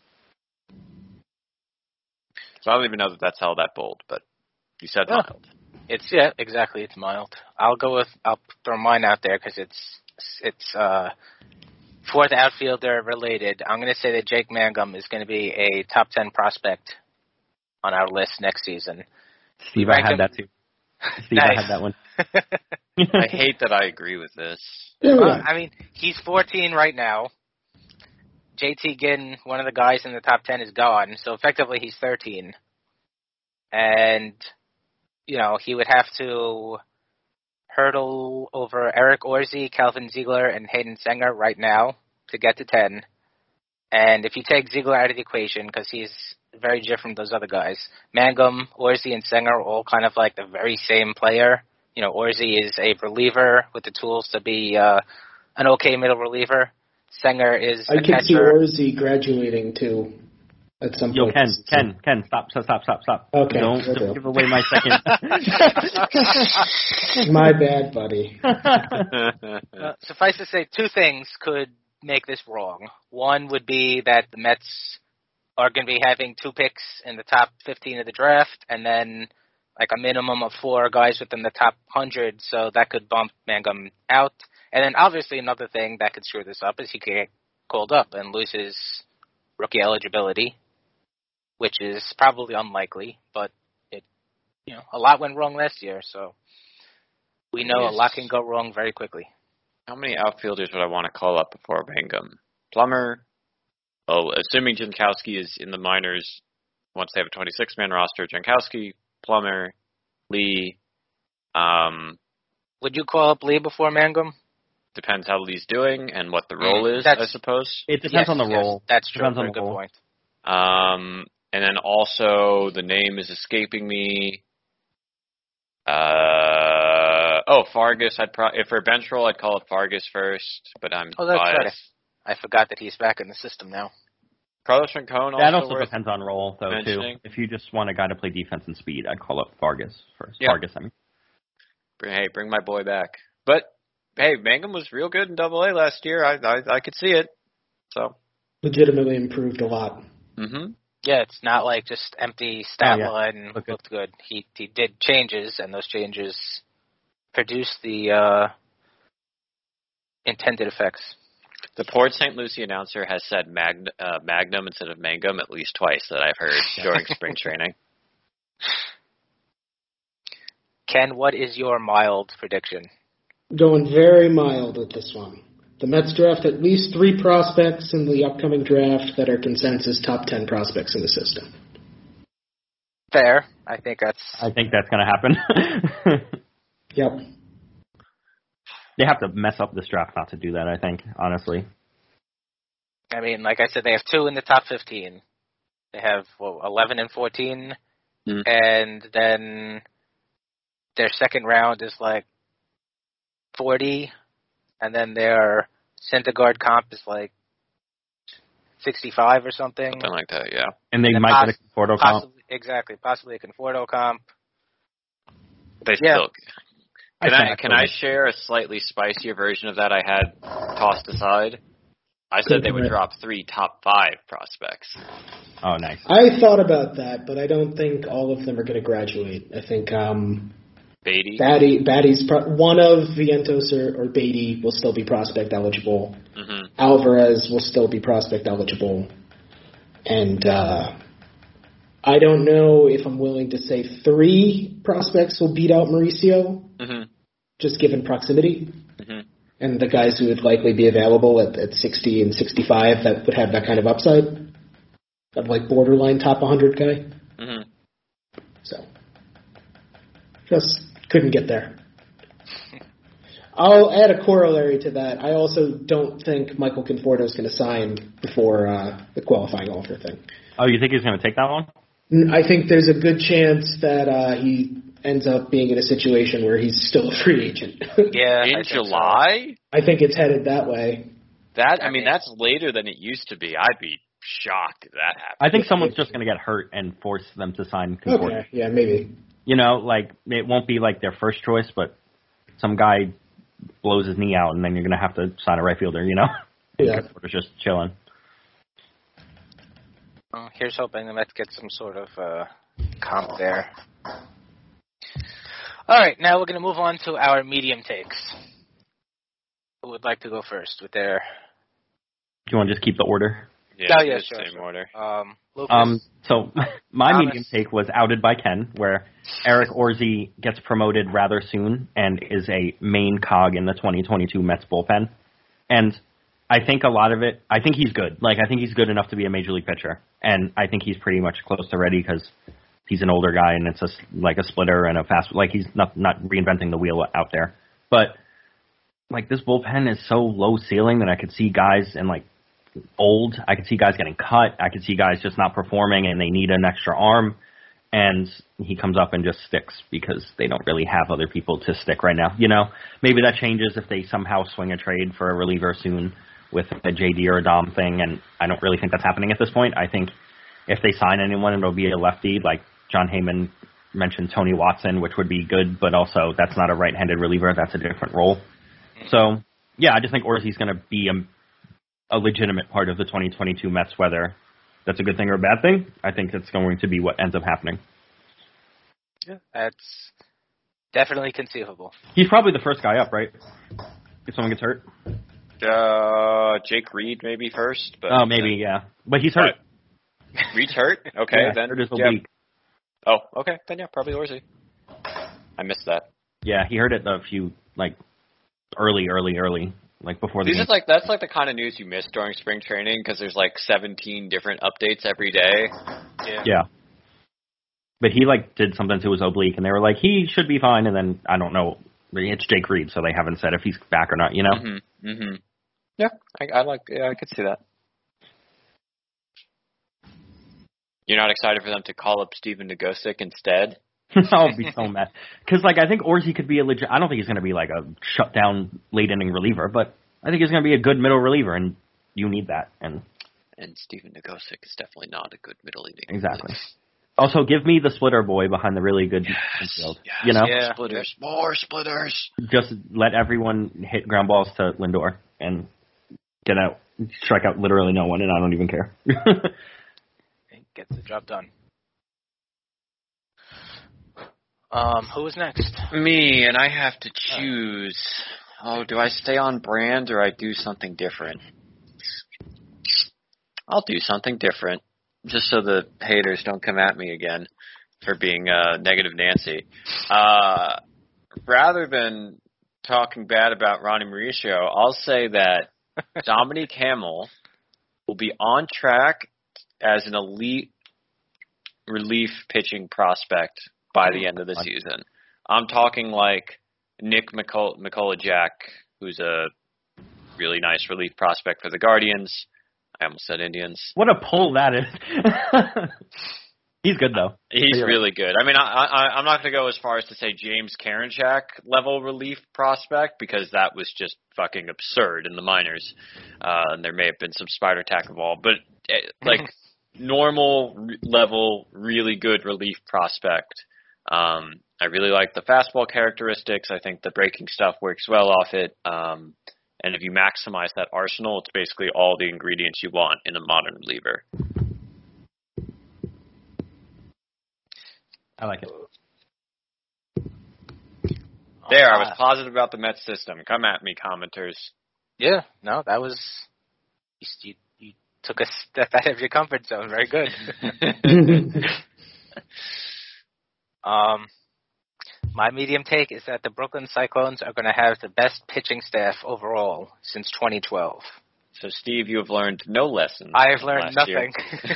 So I don't even know that that's how that bold, but you said
well,
mild.
It's yeah, exactly. It's mild. I'll go with. I'll throw mine out there because it's it's uh, fourth outfielder related. I'm going to say that Jake Mangum is going to be a top ten prospect on our list next season.
Steve, I had that too. Steve,
nice.
I had that one.
I hate that I agree with this.
Uh, I mean, he's fourteen right now. J T Ginn, one of the guys in the top ten, is gone, so effectively he's thirteen. And, you know, he would have to hurdle over Eric Orzi, Calvin Ziegler, and Hayden Senger right now to get to ten. And if you take Ziegler out of the equation, because he's very different from those other guys, Mangum, Orzi, and Senger are all kind of like the very same player. You know, Orzi is a reliever with the tools to be uh, an okay middle reliever. Senger is
I
a
could
catcher.
see Orzi graduating to at some
Yo,
point.
Ken, Ken, Ken, stop, stop, stop, stop, stop.
Okay,
Don't,
will
don't
do.
give away my second.
My bad, buddy.
Uh, suffice to say, two things could make this wrong. One would be that the Mets are going to be having two picks in the top fifteen of the draft, and then like a minimum of four guys within the top one hundred, so that could bump Mangum out. And then obviously another thing that could screw this up is he could get called up and lose his rookie eligibility, which is probably unlikely, but it, you know, a lot went wrong last year, so we know
Yes.
a lot can go wrong very quickly.
How many outfielders would I want to call up before Mangum? Plummer. Oh, assuming Jankowski is in the minors, once they have a twenty-six man roster, Jankowski, Plummer, Lee. Um,
Would you call up Lee before Mangum?
depends how Lee's doing and what the role is,
That's-
I suppose.
It depends
Yes,
on the
yes,
role.
that's true.
Depends on
Very
the
good
role.
point.
Um, and then also the name is escaping me. Uh, oh, Fargus. I'd pro- if for a bench role, I'd call it Fargus first, but I'm
Oh, that's
biased.
right. I forgot that he's back in the system now.
Carlos Rincon
That
also
also
worth
depends on role, though,
mentioning.
too. If you just want a guy to play defense and speed, I'd call up Vargas first.
Yeah.
Vargas, I mean.
Bring- Hey, bring my boy back. But hey, Mangum was real good in Double A last year. I I, I could see it. So.
Legitimately improved a lot.
Mm-hmm.
Yeah, it's not like just empty stat
Oh, yeah.
line
Look
looked good. He he did changes, and those changes produced the uh, intended effects.
The Port Saint Lucie announcer has said Magn- uh, Magnum instead of Mangum at least twice that I've heard during spring training.
Ken, what is your mild prediction?
Going very mild with this one. The Mets draft at least three prospects in the upcoming draft that are consensus top ten prospects in the system.
Fair. I think that's.
I think that's going to happen.
Yep.
They have to mess up this draft not to do that, I think, honestly.
I mean, like I said, they have two in the top fifteen. They have well, eleven and fourteen,
Mm.
and then their second round is like forty, and then their center guard comp is like sixty-five or something.
Something like that, yeah.
And they
And
might
poss-
get a Conforto comp.
Possibly, exactly, possibly a Conforto comp.
They
Yeah.
still. Can I,
think
can
so.
I share a slightly spicier version of that I had tossed aside? I said
Good
they would
point.
drop three top five prospects.
Oh, nice.
I thought about that, but I don't think all of them are going to graduate. I think um,
Beatty.
Batty, Batty's pro- one of Vientos or, or Beatty will still be prospect eligible.
Mm-hmm.
Alvarez will still be prospect eligible. And uh, I don't know if I'm willing to say three prospects will beat out Mauricio,
Mm-hmm.
just given proximity.
Mm-hmm.
And the guys who would likely be available at, at sixty and sixty-five that would have that kind of upside. Of like borderline top one hundred guy.
Mm-hmm.
So, just couldn't get there. I'll add a corollary to that. I also don't think Michael Conforto is going to sign before uh, the qualifying offer thing.
Oh, you think he's going to take that one?
N- I think there's a good chance that uh, he ends up being in a situation where he's still a free agent.
Yeah. I
In
think so.
July?
I think it's headed that way.
That I
I
mean,
mean-
that's later than it used to be. I'd be shocked if that happened.
I think someone's just going to get hurt and force them to sign Conforto.
Okay, yeah, maybe.
You know, like, it won't be like their first choice, but some guy blows his knee out, and then you're going to have to sign a right fielder, you know?
Yeah.
Conforto's just chilling.
Well, here's hoping the Mets get some sort of uh, comp there. All right, now we're going to move on to our medium takes. Who would like to go first with their
Do you want to just keep the order?
Yeah,
Oh, yeah,
the
sure,
same
sure.
order.
um, Lucas?
Um, so my
Thomas.
medium take was outed by Ken, where Eric Orzi gets promoted rather soon and is a main cog in the twenty twenty-two Mets bullpen. And I think a lot of it, I think he's good. Like, I think he's good enough to be a major league pitcher. And I think he's pretty much close to ready because he's an older guy and it's just like a splitter and a fast, like he's not, not reinventing the wheel out there. But like this bullpen is so low ceiling that I could see guys in like old. I could see guys getting cut. I could see guys just not performing and they need an extra arm. And he comes up and just sticks because they don't really have other people to stick right now. You know, maybe that changes if they somehow swing a trade for a reliever soon with a J D or a Dom thing. And I don't really think that's happening at this point. I think if they sign anyone, it'll be a lefty. Like John Heyman mentioned Tony Watson, which would be good, but also that's not a right-handed reliever. That's a different role. So, yeah, I just think Orsi's going to be a, a legitimate part of the twenty twenty-two Mets, whether that's a good thing or a bad thing. I think that's going to be what ends up happening.
Yeah, that's definitely conceivable.
He's probably the first guy up, right? If someone gets hurt.
Uh, Jake Reed maybe first. But
oh, maybe, yeah. But he's hurt.
But Reed's hurt? Okay,
yeah,
then.
Hurt is a
yeah.
week.
Oh, okay. Then, yeah, probably Orsi. I missed that.
Yeah, he heard it a few, like, early, early, early, like before the
These
game.
is like That's like the kind of news you miss during spring training because there's like seventeen different updates every day.
Yeah.
Yeah. But he, like, did something to his oblique, and they were like, he should be fine, and then, I don't know, it's Jake Reed, so they haven't said if he's back or not, you know?
Mm-hmm. Mm-hmm. Yeah, I, I like, yeah, I could see that. You're not excited for them to call up Steven Nagosic instead?
I'll be so mad. Because, like, I think Orsi could be a legit, I don't think he's going to be, like, a shutdown late-inning reliever, but I think he's going to be a good middle reliever, and you need that. And
and Steven Nagosic is definitely not a good middle-inning
Exactly.
reliever.
Also, give me the splitter boy behind the really good
Yes,
infield.
yes,
you know,
yeah.
splitters, more splitters.
Just let everyone hit ground balls to Lindor and get out, strike out literally no one, and I don't even care.
Get the job done. Um, who is next?
Me, and I have to choose. Oh, do I stay on brand or I do something different? I'll do something different, just so the haters don't come at me again for being uh, negative Nancy. Uh, rather than talking bad about Ronnie Mauricio, I'll say that Dominique Hamill will be on track as an elite relief pitching prospect by the end of the season. I'm talking like Nick McCull- McCullough-Jack, who's a really nice relief prospect for the Guardians. I almost said Indians.
What a pull that is. He's good, though.
He's really good. I mean, I, I, I'm not going to go as far as to say James Karinchak level relief prospect because that was just fucking absurd in the minors. Uh, and there may have been some spider tack involved. But, uh, like, normal re- level, really good relief prospect. Um, I really like the fastball characteristics. I think the breaking stuff works well off it. Um, and if you maximize that arsenal, it's basically all the ingredients you want in a modern reliever.
I like it.
There, I was positive about the Mets system. Come at me, commenters.
Yeah, no, that was you, you, you took a step out of your comfort zone. Very good. um, my medium take is that the Brooklyn Cyclones are going to have the best pitching staff overall since twenty twelve.
So, Steve, you have learned no lessons.
I have learned
last year.
nothing.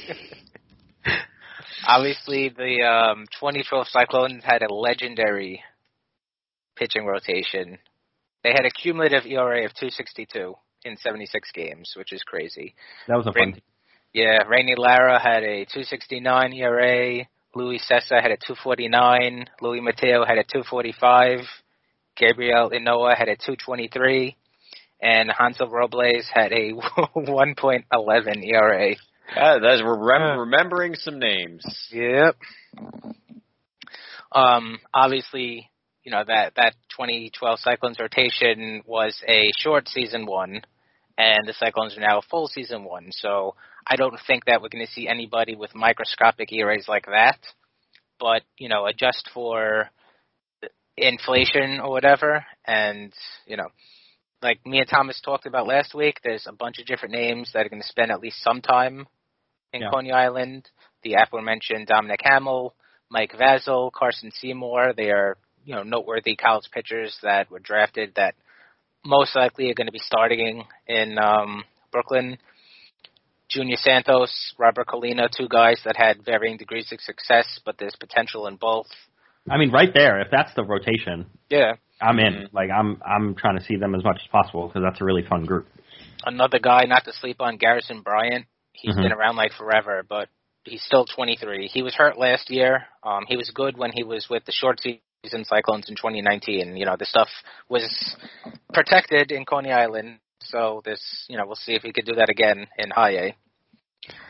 Obviously, the um, twenty twelve Cyclones had a legendary pitching rotation. They had a cumulative E R A of two sixty-two in seventy-six games, which is crazy.
That was a fun
Rain-
team.
Yeah, Rainy Lara had a two sixty-nine E R A. Louis Sessa had a two forty-nine. Louis Mateo had a two forty-five. Gabriel Inoa had a two twenty-three. And Hansel Robles had a one point one one E R A.
Uh, that's, we're rem- remembering some names.
Yep. Um, obviously, you know, that, that twenty twelve Cyclones rotation was a short season one, and the Cyclones are now a full season one. So I don't think that we're going to see anybody with microscopic E R As like that. But, you know, adjust for inflation or whatever. And, you know, like me and Thomas talked about last week, there's a bunch of different names that are going to spend at least some time in
Yeah.
Coney Island. The aforementioned Dominic Hamill, Mike Vasil, Carson Seymour. They are, you know, noteworthy college pitchers that were drafted that most likely are going to be starting in um, Brooklyn. Junior Santos, Robert Colina, two guys that had varying degrees of success, but there's potential in both.
I mean, right there, if that's the rotation,
Yeah.
I'm in.
Mm-hmm.
Like, I'm I'm trying to see them as much as possible because that's a really fun group.
Another guy, not to sleep on, Garrison Bryant. He's
Mhm.
been around like forever, but he's still twenty-three. He was hurt last year. Um, he was good when he was with the short season Cyclones in twenty nineteen. You know, the stuff was protected in Coney Island, so this, you know, we'll see if he could do that again in High A.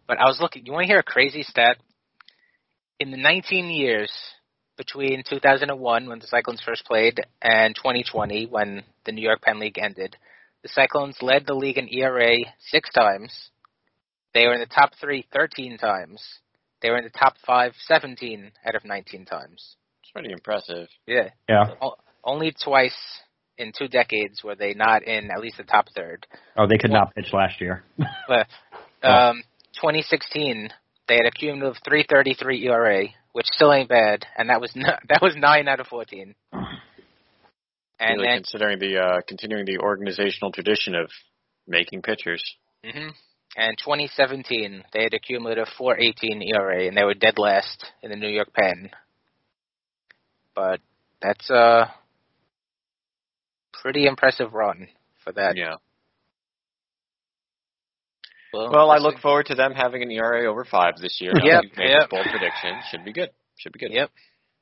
But I was looking. You want to hear a crazy stat? In the nineteen years between two thousand one, when the Cyclones first played, and twenty twenty, when the New York Penn League ended, the Cyclones led the league in E R A six times. They were in the top three thirteen times. They were in the top five seventeen out of nineteen times.
It's pretty impressive.
Yeah.
Yeah.
O- only twice in two decades were they not in at least the top third.
Oh, they could
Well,
not pitch last year.
But um, twenty sixteen, they had a cumulative three thirty-three E R A, which still ain't bad, and that was n- that was nine out of fourteen. And
really
then,
considering the uh, continuing the organizational tradition of making pitchers.
hmm and twenty seventeen, they had a cumulative four eighteen E R A, and they were dead last in the New York Penn. But that's a pretty impressive run for that.
Yeah.
Well,
Well, I
let's
look
see.
forward to them having an E R A over five this year. Now
Yep,
that we've made
yep.
this bold prediction. Should be good. Should be good.
Yep.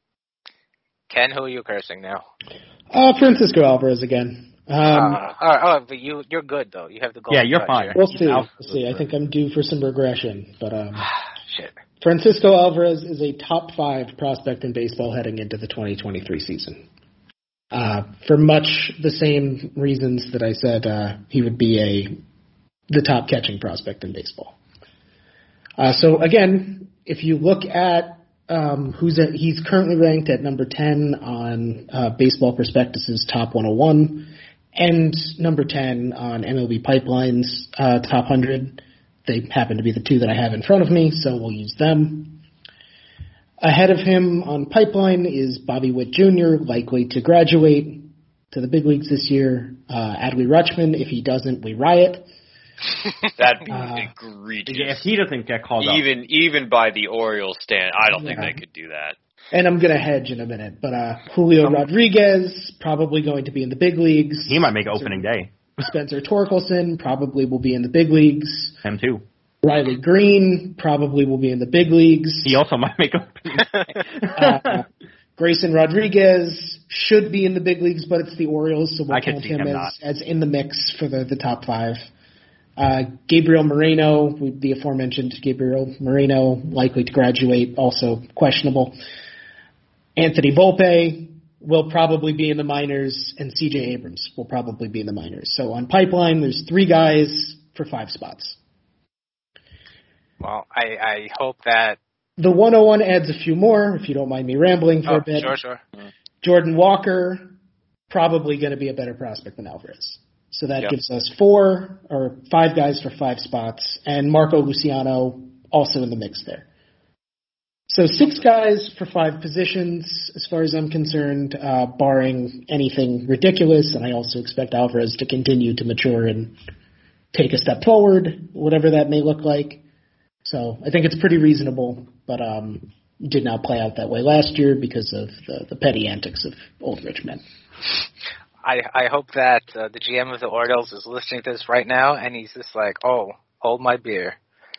Ken, who are you cursing now?
Uh, Francisco Alvarez again. Um,
uh, oh, oh, but you, you're good, though. You have the goal.
Yeah, you're fine.
we'll see.
Alvarez
We'll see. I think I'm due for some regression, but um,
Shit.
Francisco Alvarez is a top five prospect in baseball heading into the twenty twenty-three season. Uh, for much the same reasons that I said uh, he would be a the top catching prospect in baseball. Uh, so again, if you look at um, who's at, he's currently ranked at number ten on uh, Baseball Prospectus's top one oh one and number ten on M L B Pipeline's uh, top one hundred. They happen to be the two that I have in front of me, so we'll use them. Ahead of him on Pipeline is Bobby Witt Junior, likely to graduate to the big leagues this year. Uh, Adley Rutschman, if he doesn't, we riot.
That'd be
Uh,
egregious.
Yeah, if he doesn't get called up.
Even even by the Orioles stand, I don't think
Yeah.
they could do that.
And I'm going to hedge in a minute, but uh, Julio Rodriguez, probably going to be in the big leagues.
He might make opening day.
Spencer Torkelson probably will be in the big leagues.
Him too.
Riley Green probably will be in the big leagues.
He also might make opening day.
uh, Grayson Rodriguez should be in the big leagues, but it's the Orioles, so we'll
I could
count
see
him,
him
as,
not.
as in the mix for the, the top five. Uh, Gabriel Moreno, the aforementioned Gabriel Moreno, likely to graduate, also questionable. Anthony Volpe will probably be in the minors, and C J Abrams will probably be in the minors. So on Pipeline, there's three guys for five spots.
Well, I, I hope that.
The one oh one adds a few more, if you don't mind me rambling for
Oh,
a bit.
sure, sure.
Jordan Walker, probably going to be a better prospect than Alvarez. So that
Yep.
gives us four or five guys for five spots, and Marco Luciano also in the mix there. So six guys for five positions, as far as I'm concerned, uh, barring anything ridiculous, and I also expect Alvarez to continue to mature and take a step forward, whatever that may look like. So I think it's pretty reasonable, but um, did not play out that way last year because of the, the petty antics of old rich men.
I, I hope that uh, the G M of the Orioles is listening to this right now, and he's just like, oh, hold my beer.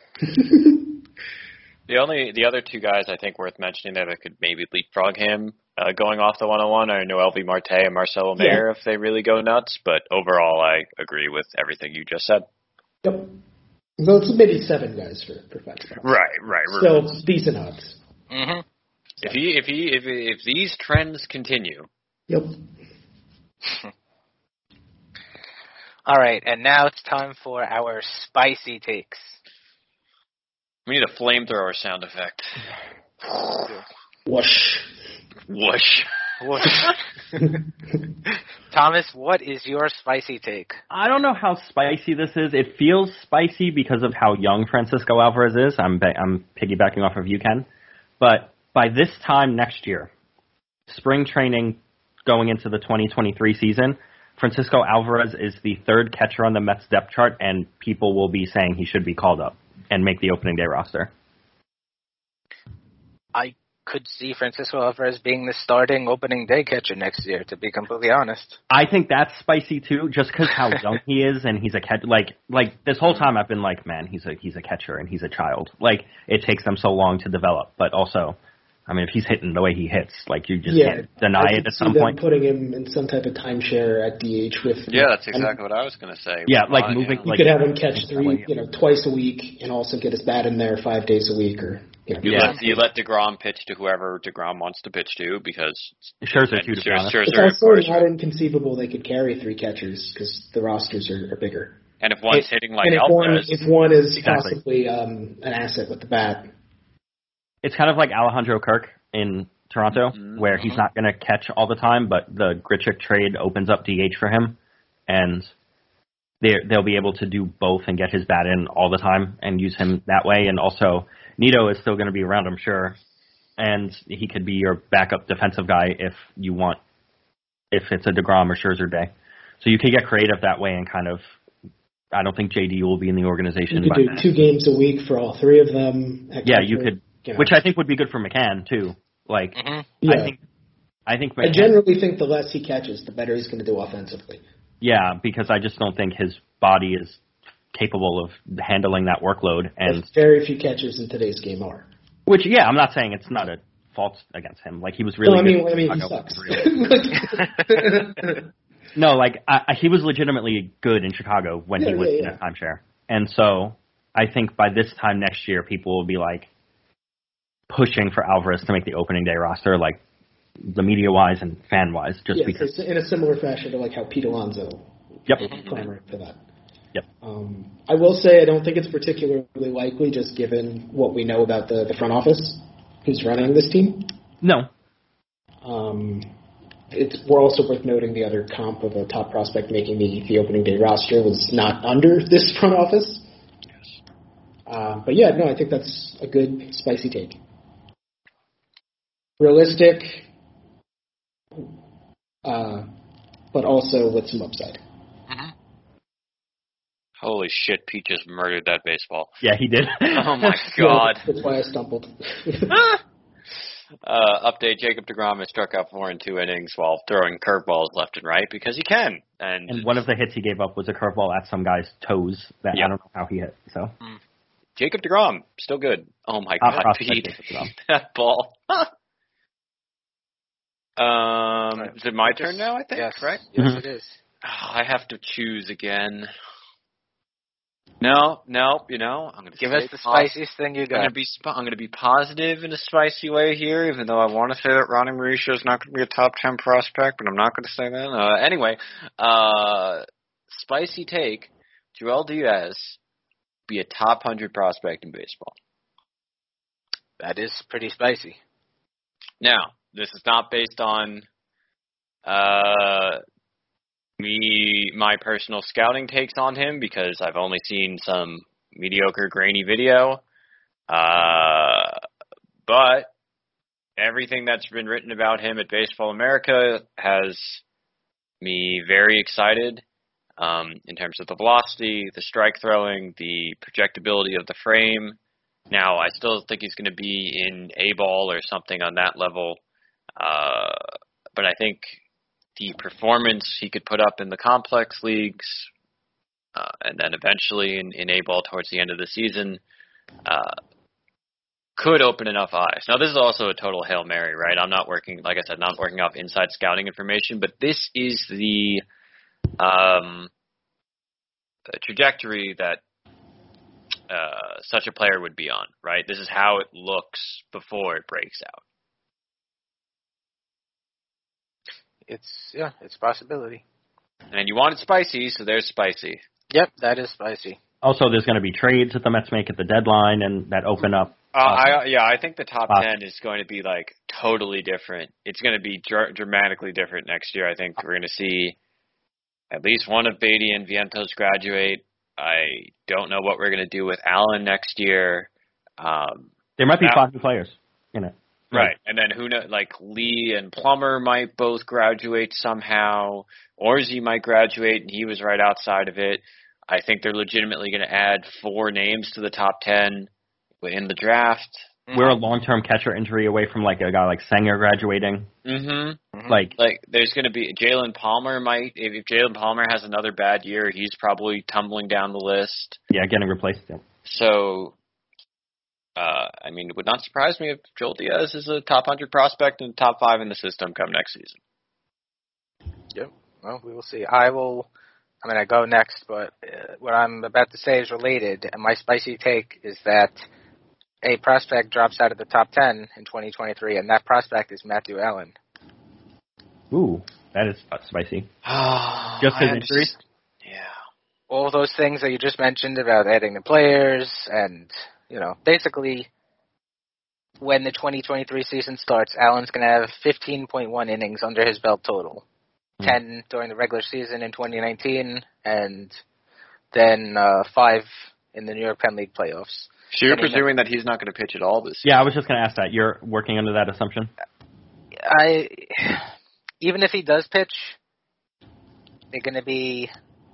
The only the other two guys I think worth mentioning there that could maybe leapfrog him uh, going off the one oh one are Noelvi Marte and Marcelo Mayer if they really go nuts. But overall, I agree with everything you just said.
Yep. So it's maybe seven guys for, for five spots.
Right, right.
Still decent odds.
Mm-hmm.
If he if he if if these trends continue,
Yep.
All right, and now it's time for our spicy takes.
we need a flamethrower sound effect.
Whoosh.
Whoosh.
Whoosh. Thomas, what is your spicy take?
I don't know how spicy this is. It feels spicy because of how young Francisco Alvarez is. I'm ba- I'm piggybacking off of you, Ken. But by this time next year, spring training going into the twenty twenty-three season, Francisco Alvarez is the third catcher on the Mets depth chart, and people will be saying he should be called up and make the opening day roster.
I could see Francisco Alvarez being the starting opening day catcher next year, to be completely honest.
I think that's spicy too, just because how young he is, and he's a catch. Like, like this whole time I've been like, man, he's a he's a catcher and he's a child. Like, it takes them so long to develop, but also, I mean, if he's hitting the way he hits, like you just
Yeah,
can't deny
I
it
could
at
see
some
them
point.
putting him in some type of timeshare at D H with.
Yeah, that's exactly what I was going to say.
Yeah, like
Well,
moving.
yeah.
You
like,
could have him catch three,
way.
you know, twice a week, and also get his bat in there five days a week, or you know.
You,
Yeah.
let, you let DeGrom pitch to whoever DeGrom wants to pitch to because
Scherzer
and
too, to be
Scher-
honest.
Scherzer,
It's
of
also
course,
not inconceivable they could carry three catchers because the rosters are, are bigger.
and if one's
And-
hitting like
and if one,
Alvarez,
if one is
Exactly.
possibly um, an asset with the bat,
It's kind of like Alejandro Kirk in Toronto,
Mhm.
where he's not going to catch all the time, but the Grichuk trade opens up D H for him, and they they'll be able to do both and get his bat in all the time and use him that way. And also, Nito is still going to be around, I'm sure, and he could be your backup defensive guy if you want, if it's a DeGrom or Scherzer day. So you could get creative that way and kind of. I don't think J D will be in the organization.
you could
by
do
then.
two games a week for all three of them. at
Yeah,
catcher,
you could,
you know.
which I think would be good for McCann too. Like,
hmm
Yeah.
I think, I think
I
McCann,
generally think the less he catches, the better he's going to do offensively.
yeah, because I just don't think his body is capable of handling that workload. And
But very few catchers in today's game are.
which, yeah, I'm not saying it's not a fault against him. Like he was really.
no, I mean,
good
I mean,
in
he
Chicago.
sucks.
Really- no, like I, I- he was legitimately good in Chicago when
Yeah,
he was
yeah,
in
yeah.
a timeshare, and so I think by this time next year, people will be like pushing for Alvarez to make the opening day roster, like the media wise and fan wise, just
yes,
because.
it's in a similar fashion to like how Pete Alonso
Yep.
was clamoring for that.
Yep.
Um, I will say I don't think it's particularly likely, just given what we know about the, the front office who's running this team.
No.
Um, it's, we're also worth noting the other comp of a top prospect making the, the opening day roster was not under this front office.
yes.
Uh, but yeah, no, I think that's a good spicy take. Realistic, uh, but also with some upside.
Holy shit, Pete just murdered that baseball.
Yeah, he did.
Oh my god.
Yeah, that's why I stumbled.
Uh, update, Jacob DeGrom has struck out four in two innings while throwing curveballs left and right because he can. And,
And one of the hits he gave up was a curveball at some guy's toes that
Yeah.
I don't know how he hit. So
Jacob DeGrom, still good. Oh my
Top
god,
prospect,
Pete.
Jacob DeGrom.
That ball. um,
Right.
is it my
Just-
turn now, I think,
yes.
right?
Yes,
Mhm.
it is.
Oh, I have to choose again. No, no, you know, I'm going to
Give us the spiciest thing you
I'm going
got.
to be sp- I'm going to be positive in a spicy way here, even though I want to say that Ronnie Mauricio is not going to be a top ten prospect, but I'm not going to say that. Uh, anyway, uh, spicy take: Joel Diaz be a top hundred prospect in baseball.
That is pretty spicy.
Now, this is not based on uh, me, my personal scouting takes on him, because I've only seen some mediocre, grainy video. Uh, but everything that's been written about him at Baseball America has me very excited um, in terms of the velocity, the strike throwing, the projectability of the frame. Now, I still think he's going to be in A-ball or something on that level. Uh, but I think the performance he could put up in the complex leagues, uh, and then eventually in, in A-ball towards the end of the season, uh, could open enough eyes. Now, this is also a total Hail Mary, right? I'm not working, like I said, not working off inside scouting information, but this is the um, trajectory that uh, such a player would be on, right? This is how it looks before it breaks out.
It's yeah, it's a possibility.
And you wanted spicy, so there's spicy.
Yep, that is spicy.
Also, there's going to be trades that the Mets make at the deadline and that open up.
Uh, I, yeah, I think the top
Uh,
ten is going to be like totally different. It's going to be dr- dramatically different next year. I think we're going to see at least one of Beatty and Vientos graduate. I don't know what we're going to do with Allen next year. Um,
There might be
that-
five new players in it.
Right, and then who know? Like Lee and Plummer might both graduate somehow. Orzi might graduate, and he was right outside of it. I think they're legitimately going to add four names to the top ten in the draft.
We're a long-term catcher injury away from like a guy like Sanger graduating.
Mm-hmm.
Mhm.
Like,
Like there's going to be Jalen Palmer might if, if Jalen Palmer has another bad year, he's probably tumbling down the list.
yeah, getting replaced. Yeah.
So Uh, I mean, it would not surprise me if Joel Diaz is a top one hundred prospect and top five in the system come next season.
Yep. Well, we will see. I will. I mean, I go next, but uh, what I'm about to say is related. And my spicy take is that a prospect drops out of the top ten in twenty twenty-three, and that prospect is Matthew Allen.
Ooh, that is spicy.
Oh,
Just his injuries?
Yeah.
All those things that you just mentioned about adding the players and, you know, basically when the twenty twenty-three season starts, Allen's going to have fifteen point one innings under his belt total. Mm. ten during the regular season in twenty nineteen, and then uh, five in the New York Penn League playoffs.
So you're
and
presuming that he's not going to pitch at all this season?
Yeah, I was just going to ask that. You're working under that assumption?
I, even if he does pitch, they're going to be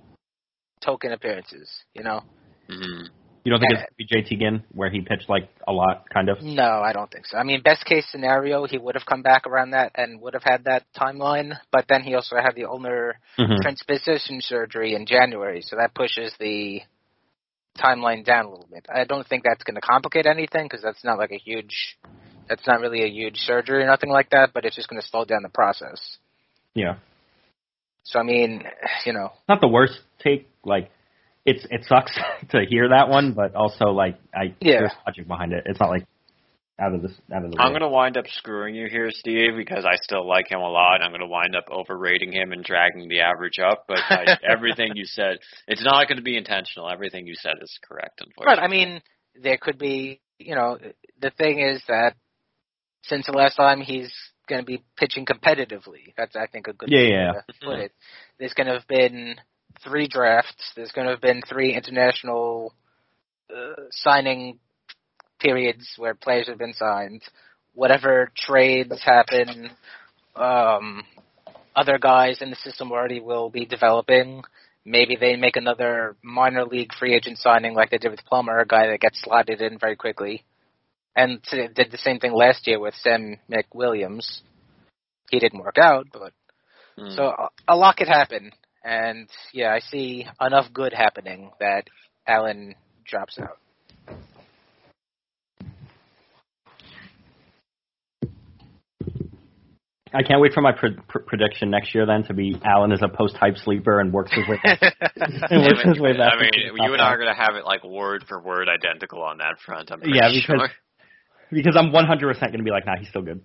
token appearances, you know?
Mm-hmm.
You don't think it's going to be J T Ginn, where he pitched like a lot, kind of?
No, I don't think so. I mean, best case scenario, he would have come back around that and would have had that timeline, but then he also had the ulnar
mm-hmm.
transposition surgery in January, so that pushes the timeline down a little bit. I don't think that's going to complicate anything, because that's not like a huge, that's not really a huge surgery or nothing like that, but it's just going to slow down the process.
Yeah.
So, I mean, you know.
Not the worst take, like, It's it sucks to hear that one, but also like I
yeah.
there's logic behind it. It's not like out of this out of the.
I'm
way.
going to wind up screwing you here, Steve, because I still like him a lot. I'm going to wind up overrating him and dragging the average up. But I, everything you said, it's not going to be intentional. Everything you said is correct, unfortunately.
Right. I mean, there could be. You know, the thing is that since the last time he's going to be pitching competitively. That's I think a good
yeah
way
yeah.
to put it. There's going to have been three drafts. There's going to have been three international uh, signing periods where players have been signed. Whatever trades happen, um, other guys in the system already will be developing. Maybe they make another minor league free agent signing like they did with Plummer, a guy that gets slotted in very quickly. And did the same thing last year with Sam McWilliams. He didn't work out, but mm. so a, a lot could happen. And, yeah, I see enough good happening that Allen drops out.
I can't wait for my pr- pr- prediction next year, then, to be Allen is a post-hype sleeper and works his way back. and works his way back
I mean, you and I are going to have it, like, word for word identical on that front, I'm pretty
yeah, because,
sure.
because I'm one hundred percent going to be like, nah, he's still good.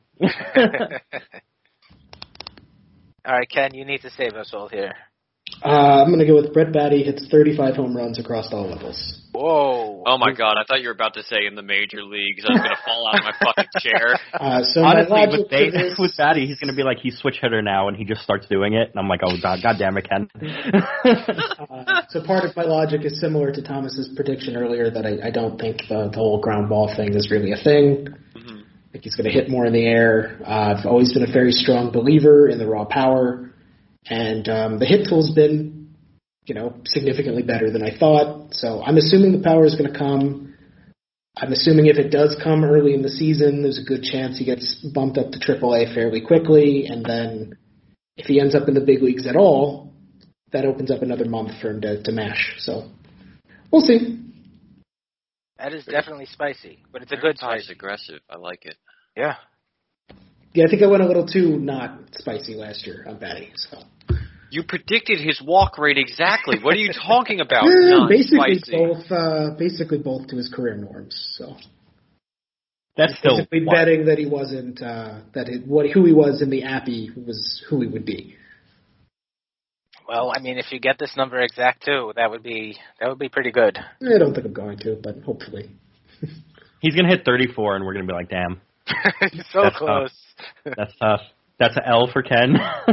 All right, Ken, you need to save us all here.
Uh, I'm going to go with Brett Baty hits thirty-five home runs across all levels.
Whoa.
Oh, my God. I thought you were about to say in the major leagues. I was going to fall out of my fucking chair.
Uh, so
Honestly,
with,
Baty,
this...
with Baty, he's going to be like, he's switch hitter now, and he just starts doing it. And I'm like, oh, God, God damn it, Ken.
uh, so part of my logic is similar to Thomas's prediction earlier that I, I don't think the, the whole ground ball thing is really a thing. Mm-hmm. I think he's going to hit more in the air. Uh, I've always been a very strong believer in the raw power. And um, the hit tool's been, you know, significantly better than I thought. So I'm assuming the power is going to come. I'm assuming if it does come early in the season, there's a good chance he gets bumped up to triple A fairly quickly. And then if he ends up in the big leagues at all, that opens up another month for him to, to mash. So we'll see.
That is definitely spicy, but it's a good spicy.
It's aggressive. I like it.
Yeah.
Yeah, I think I went a little too not spicy last year on Baty. So
you predicted his walk rate exactly. What are you talking about?
yeah,
not
basically
spicy.
both. Uh, basically both to his career norms. So
that's still
basically what? betting that he wasn't uh, that it, what who he was in the Appy was who he would be.
Well, I mean, if you get this number exact too, that would be that would be pretty good.
I don't think I'm going to, but hopefully.
He's gonna hit thirty-four, and we're gonna be like, damn.
so
That's
close.
Tough. That's tough. That's an L for Ken.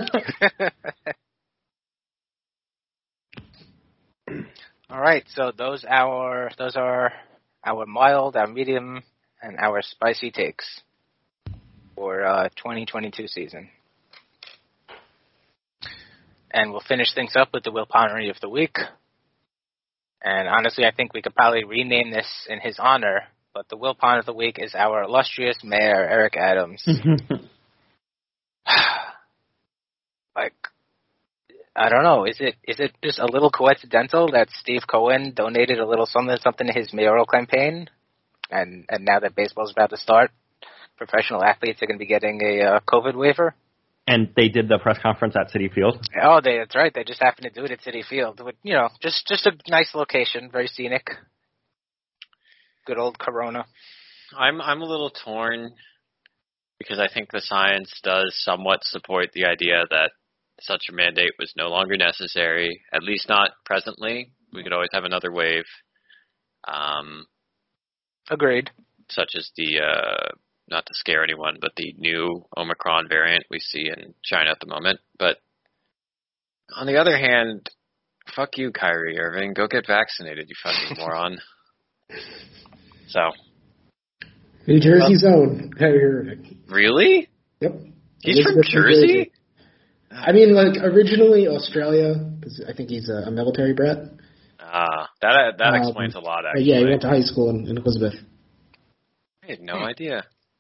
All right, so those our those are our mild, our medium, and our spicy takes for uh, twenty twenty-two season. And we'll finish things up with the Will Ponery of the week. And honestly, I think we could probably rename this in his honor. But the Will Pond of the week is our illustrious mayor, Eric Adams. Like, I don't know. Is it is it just a little coincidental that Steve Cohen donated a little something something to his mayoral campaign? and and now that baseball's about to start, professional athletes are going to be getting a uh, COVID waiver.
And they did the press conference at Citi Field.
Oh, they, that's right. They just happened to do it at Citi Field. With, you know, just just a nice location, very scenic. Good old Corona.
I'm I'm a little torn because I think the science does somewhat support the idea that such a mandate was no longer necessary, at least not presently. We could always have another wave. Um,
Agreed.
Such as the, uh, not to scare anyone, but the new Omicron variant we see in China at the moment. But on the other hand, fuck you, Kyrie Irving. Go get vaccinated, you fucking moron. So.
New Jersey's own Kyrie Irving.
Really?
Yep.
He's from Jersey? Jersey?
I mean, like, originally Australia, because I think he's a, a military brat.
Ah, that that
um,
explains a lot, actually.
Yeah, he went to high school in, in Elizabeth.
I had no idea.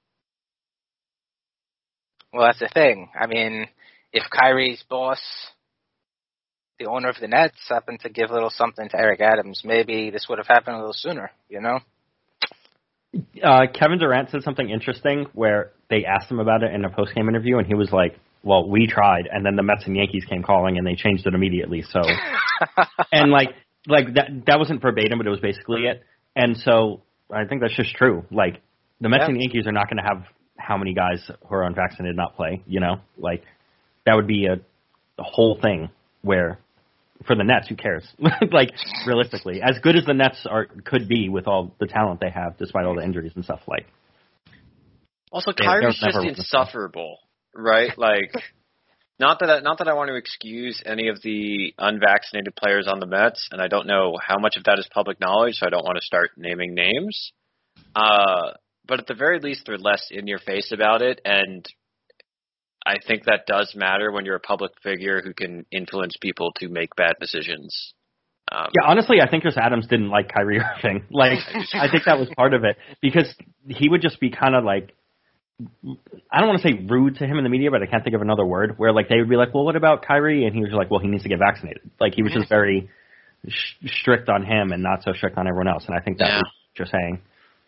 Well, that's the thing. I mean, if Kyrie's boss, the owner of the Nets, happened to give a little something to Eric Adams, maybe this would have happened a little sooner, you know?
Uh, Kevin Durant said something interesting where they asked him about it in a post-game interview, and he was like, well, we tried, and then the Mets and Yankees came calling, and they changed it immediately. So, and like, like that that wasn't verbatim, but it was basically it. And so I think that's just true. Like, the Mets yeah. and Yankees are not going to have how many guys who are unvaccinated not play, you know? Like, that would be a, a whole thing where, for the Nets, who cares? Like, realistically, as good as the Nets are could be with all the talent they have, despite all the injuries and stuff, like.
Also, Kyrie's just insufferable. Right, like, not that I, not that I want to excuse any of the unvaccinated players on the Mets, and I don't know how much of that is public knowledge, so I don't want to start naming names. Uh, but at the very least, they're less in your face about it, and I think that does matter when you're a public figure who can influence people to make bad decisions. Um,
yeah, honestly, I think Chris Adams didn't like Kyrie Irving. Like, I think that was part of it because he would just be kind of like. I don't want to say rude to him in the media, but I can't think of another word, where like they would be like, well, what about Kyrie? And he was like, well, he needs to get vaccinated. Like he was just very sh- strict on him and not so strict on everyone else. And I think that's
yeah.
what you're saying.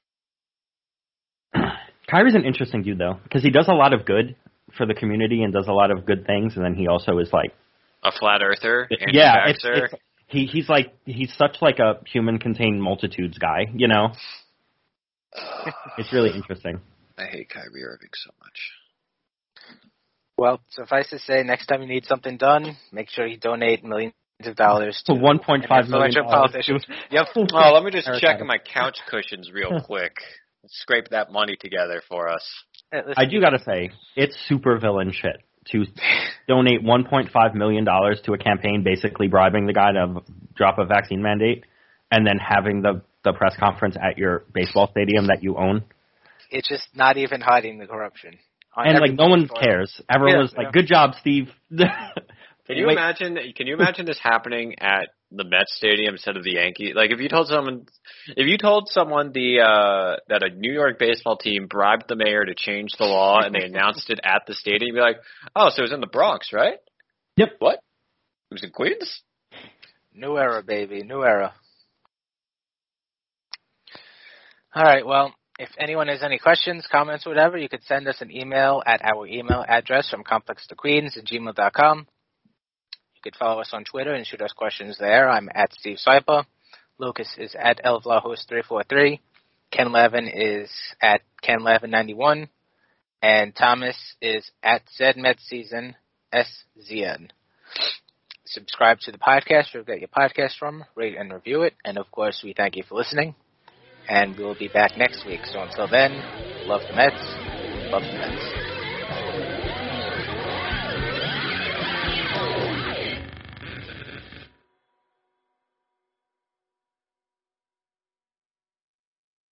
Kyrie's an interesting dude, though, because he does a lot of good for the community and does a lot of good things. And then he also is like
a flat earther.
Yeah. It's, it's, he, he's like, he's such like a human contained multitudes guy, you know, it's really interesting.
I hate Kyrie Irving so much.
Well, suffice to say, next time you need something done, make sure you donate millions of dollars to
one point five million
politicians. Yep.
Oh, let me just check my couch cushions real quick. Scrape that money together for us.
I do gotta say, it's super villain shit to donate one point five million dollars to a campaign basically bribing the guy to drop a vaccine mandate and then having the, the press conference at your baseball stadium that you own.
It's just not even hiding the corruption.
And, like, no one cares. Everyone yeah, was like, yeah. good job, Steve.
Can you Wait. imagine Can you imagine this happening at the Mets Stadium instead of the Yankees? Like, if you told someone if you told someone the uh, that a New York baseball team bribed the mayor to change the law and they announced it at the stadium, you'd be like, oh, so it was in the Bronx, right?
Yep.
What? It was in Queens?
New era, baby. New era. All right, well, if anyone has any questions, comments, or whatever, you could send us an email at our email address from complex to queens at gmail dot com. You could follow us on Twitter and shoot us questions there. I'm at Steve Saipa. Lucas is at Elvlahos three four three. Ken Levin is at Ken Levin ninety-one. And Thomas is at ZMetSeason, S Z N. Subscribe to the podcast wherever you get your podcast from. Rate and review it. And, of course, we thank you for listening. And we will be back next week. So until then, love the Mets, love the Mets.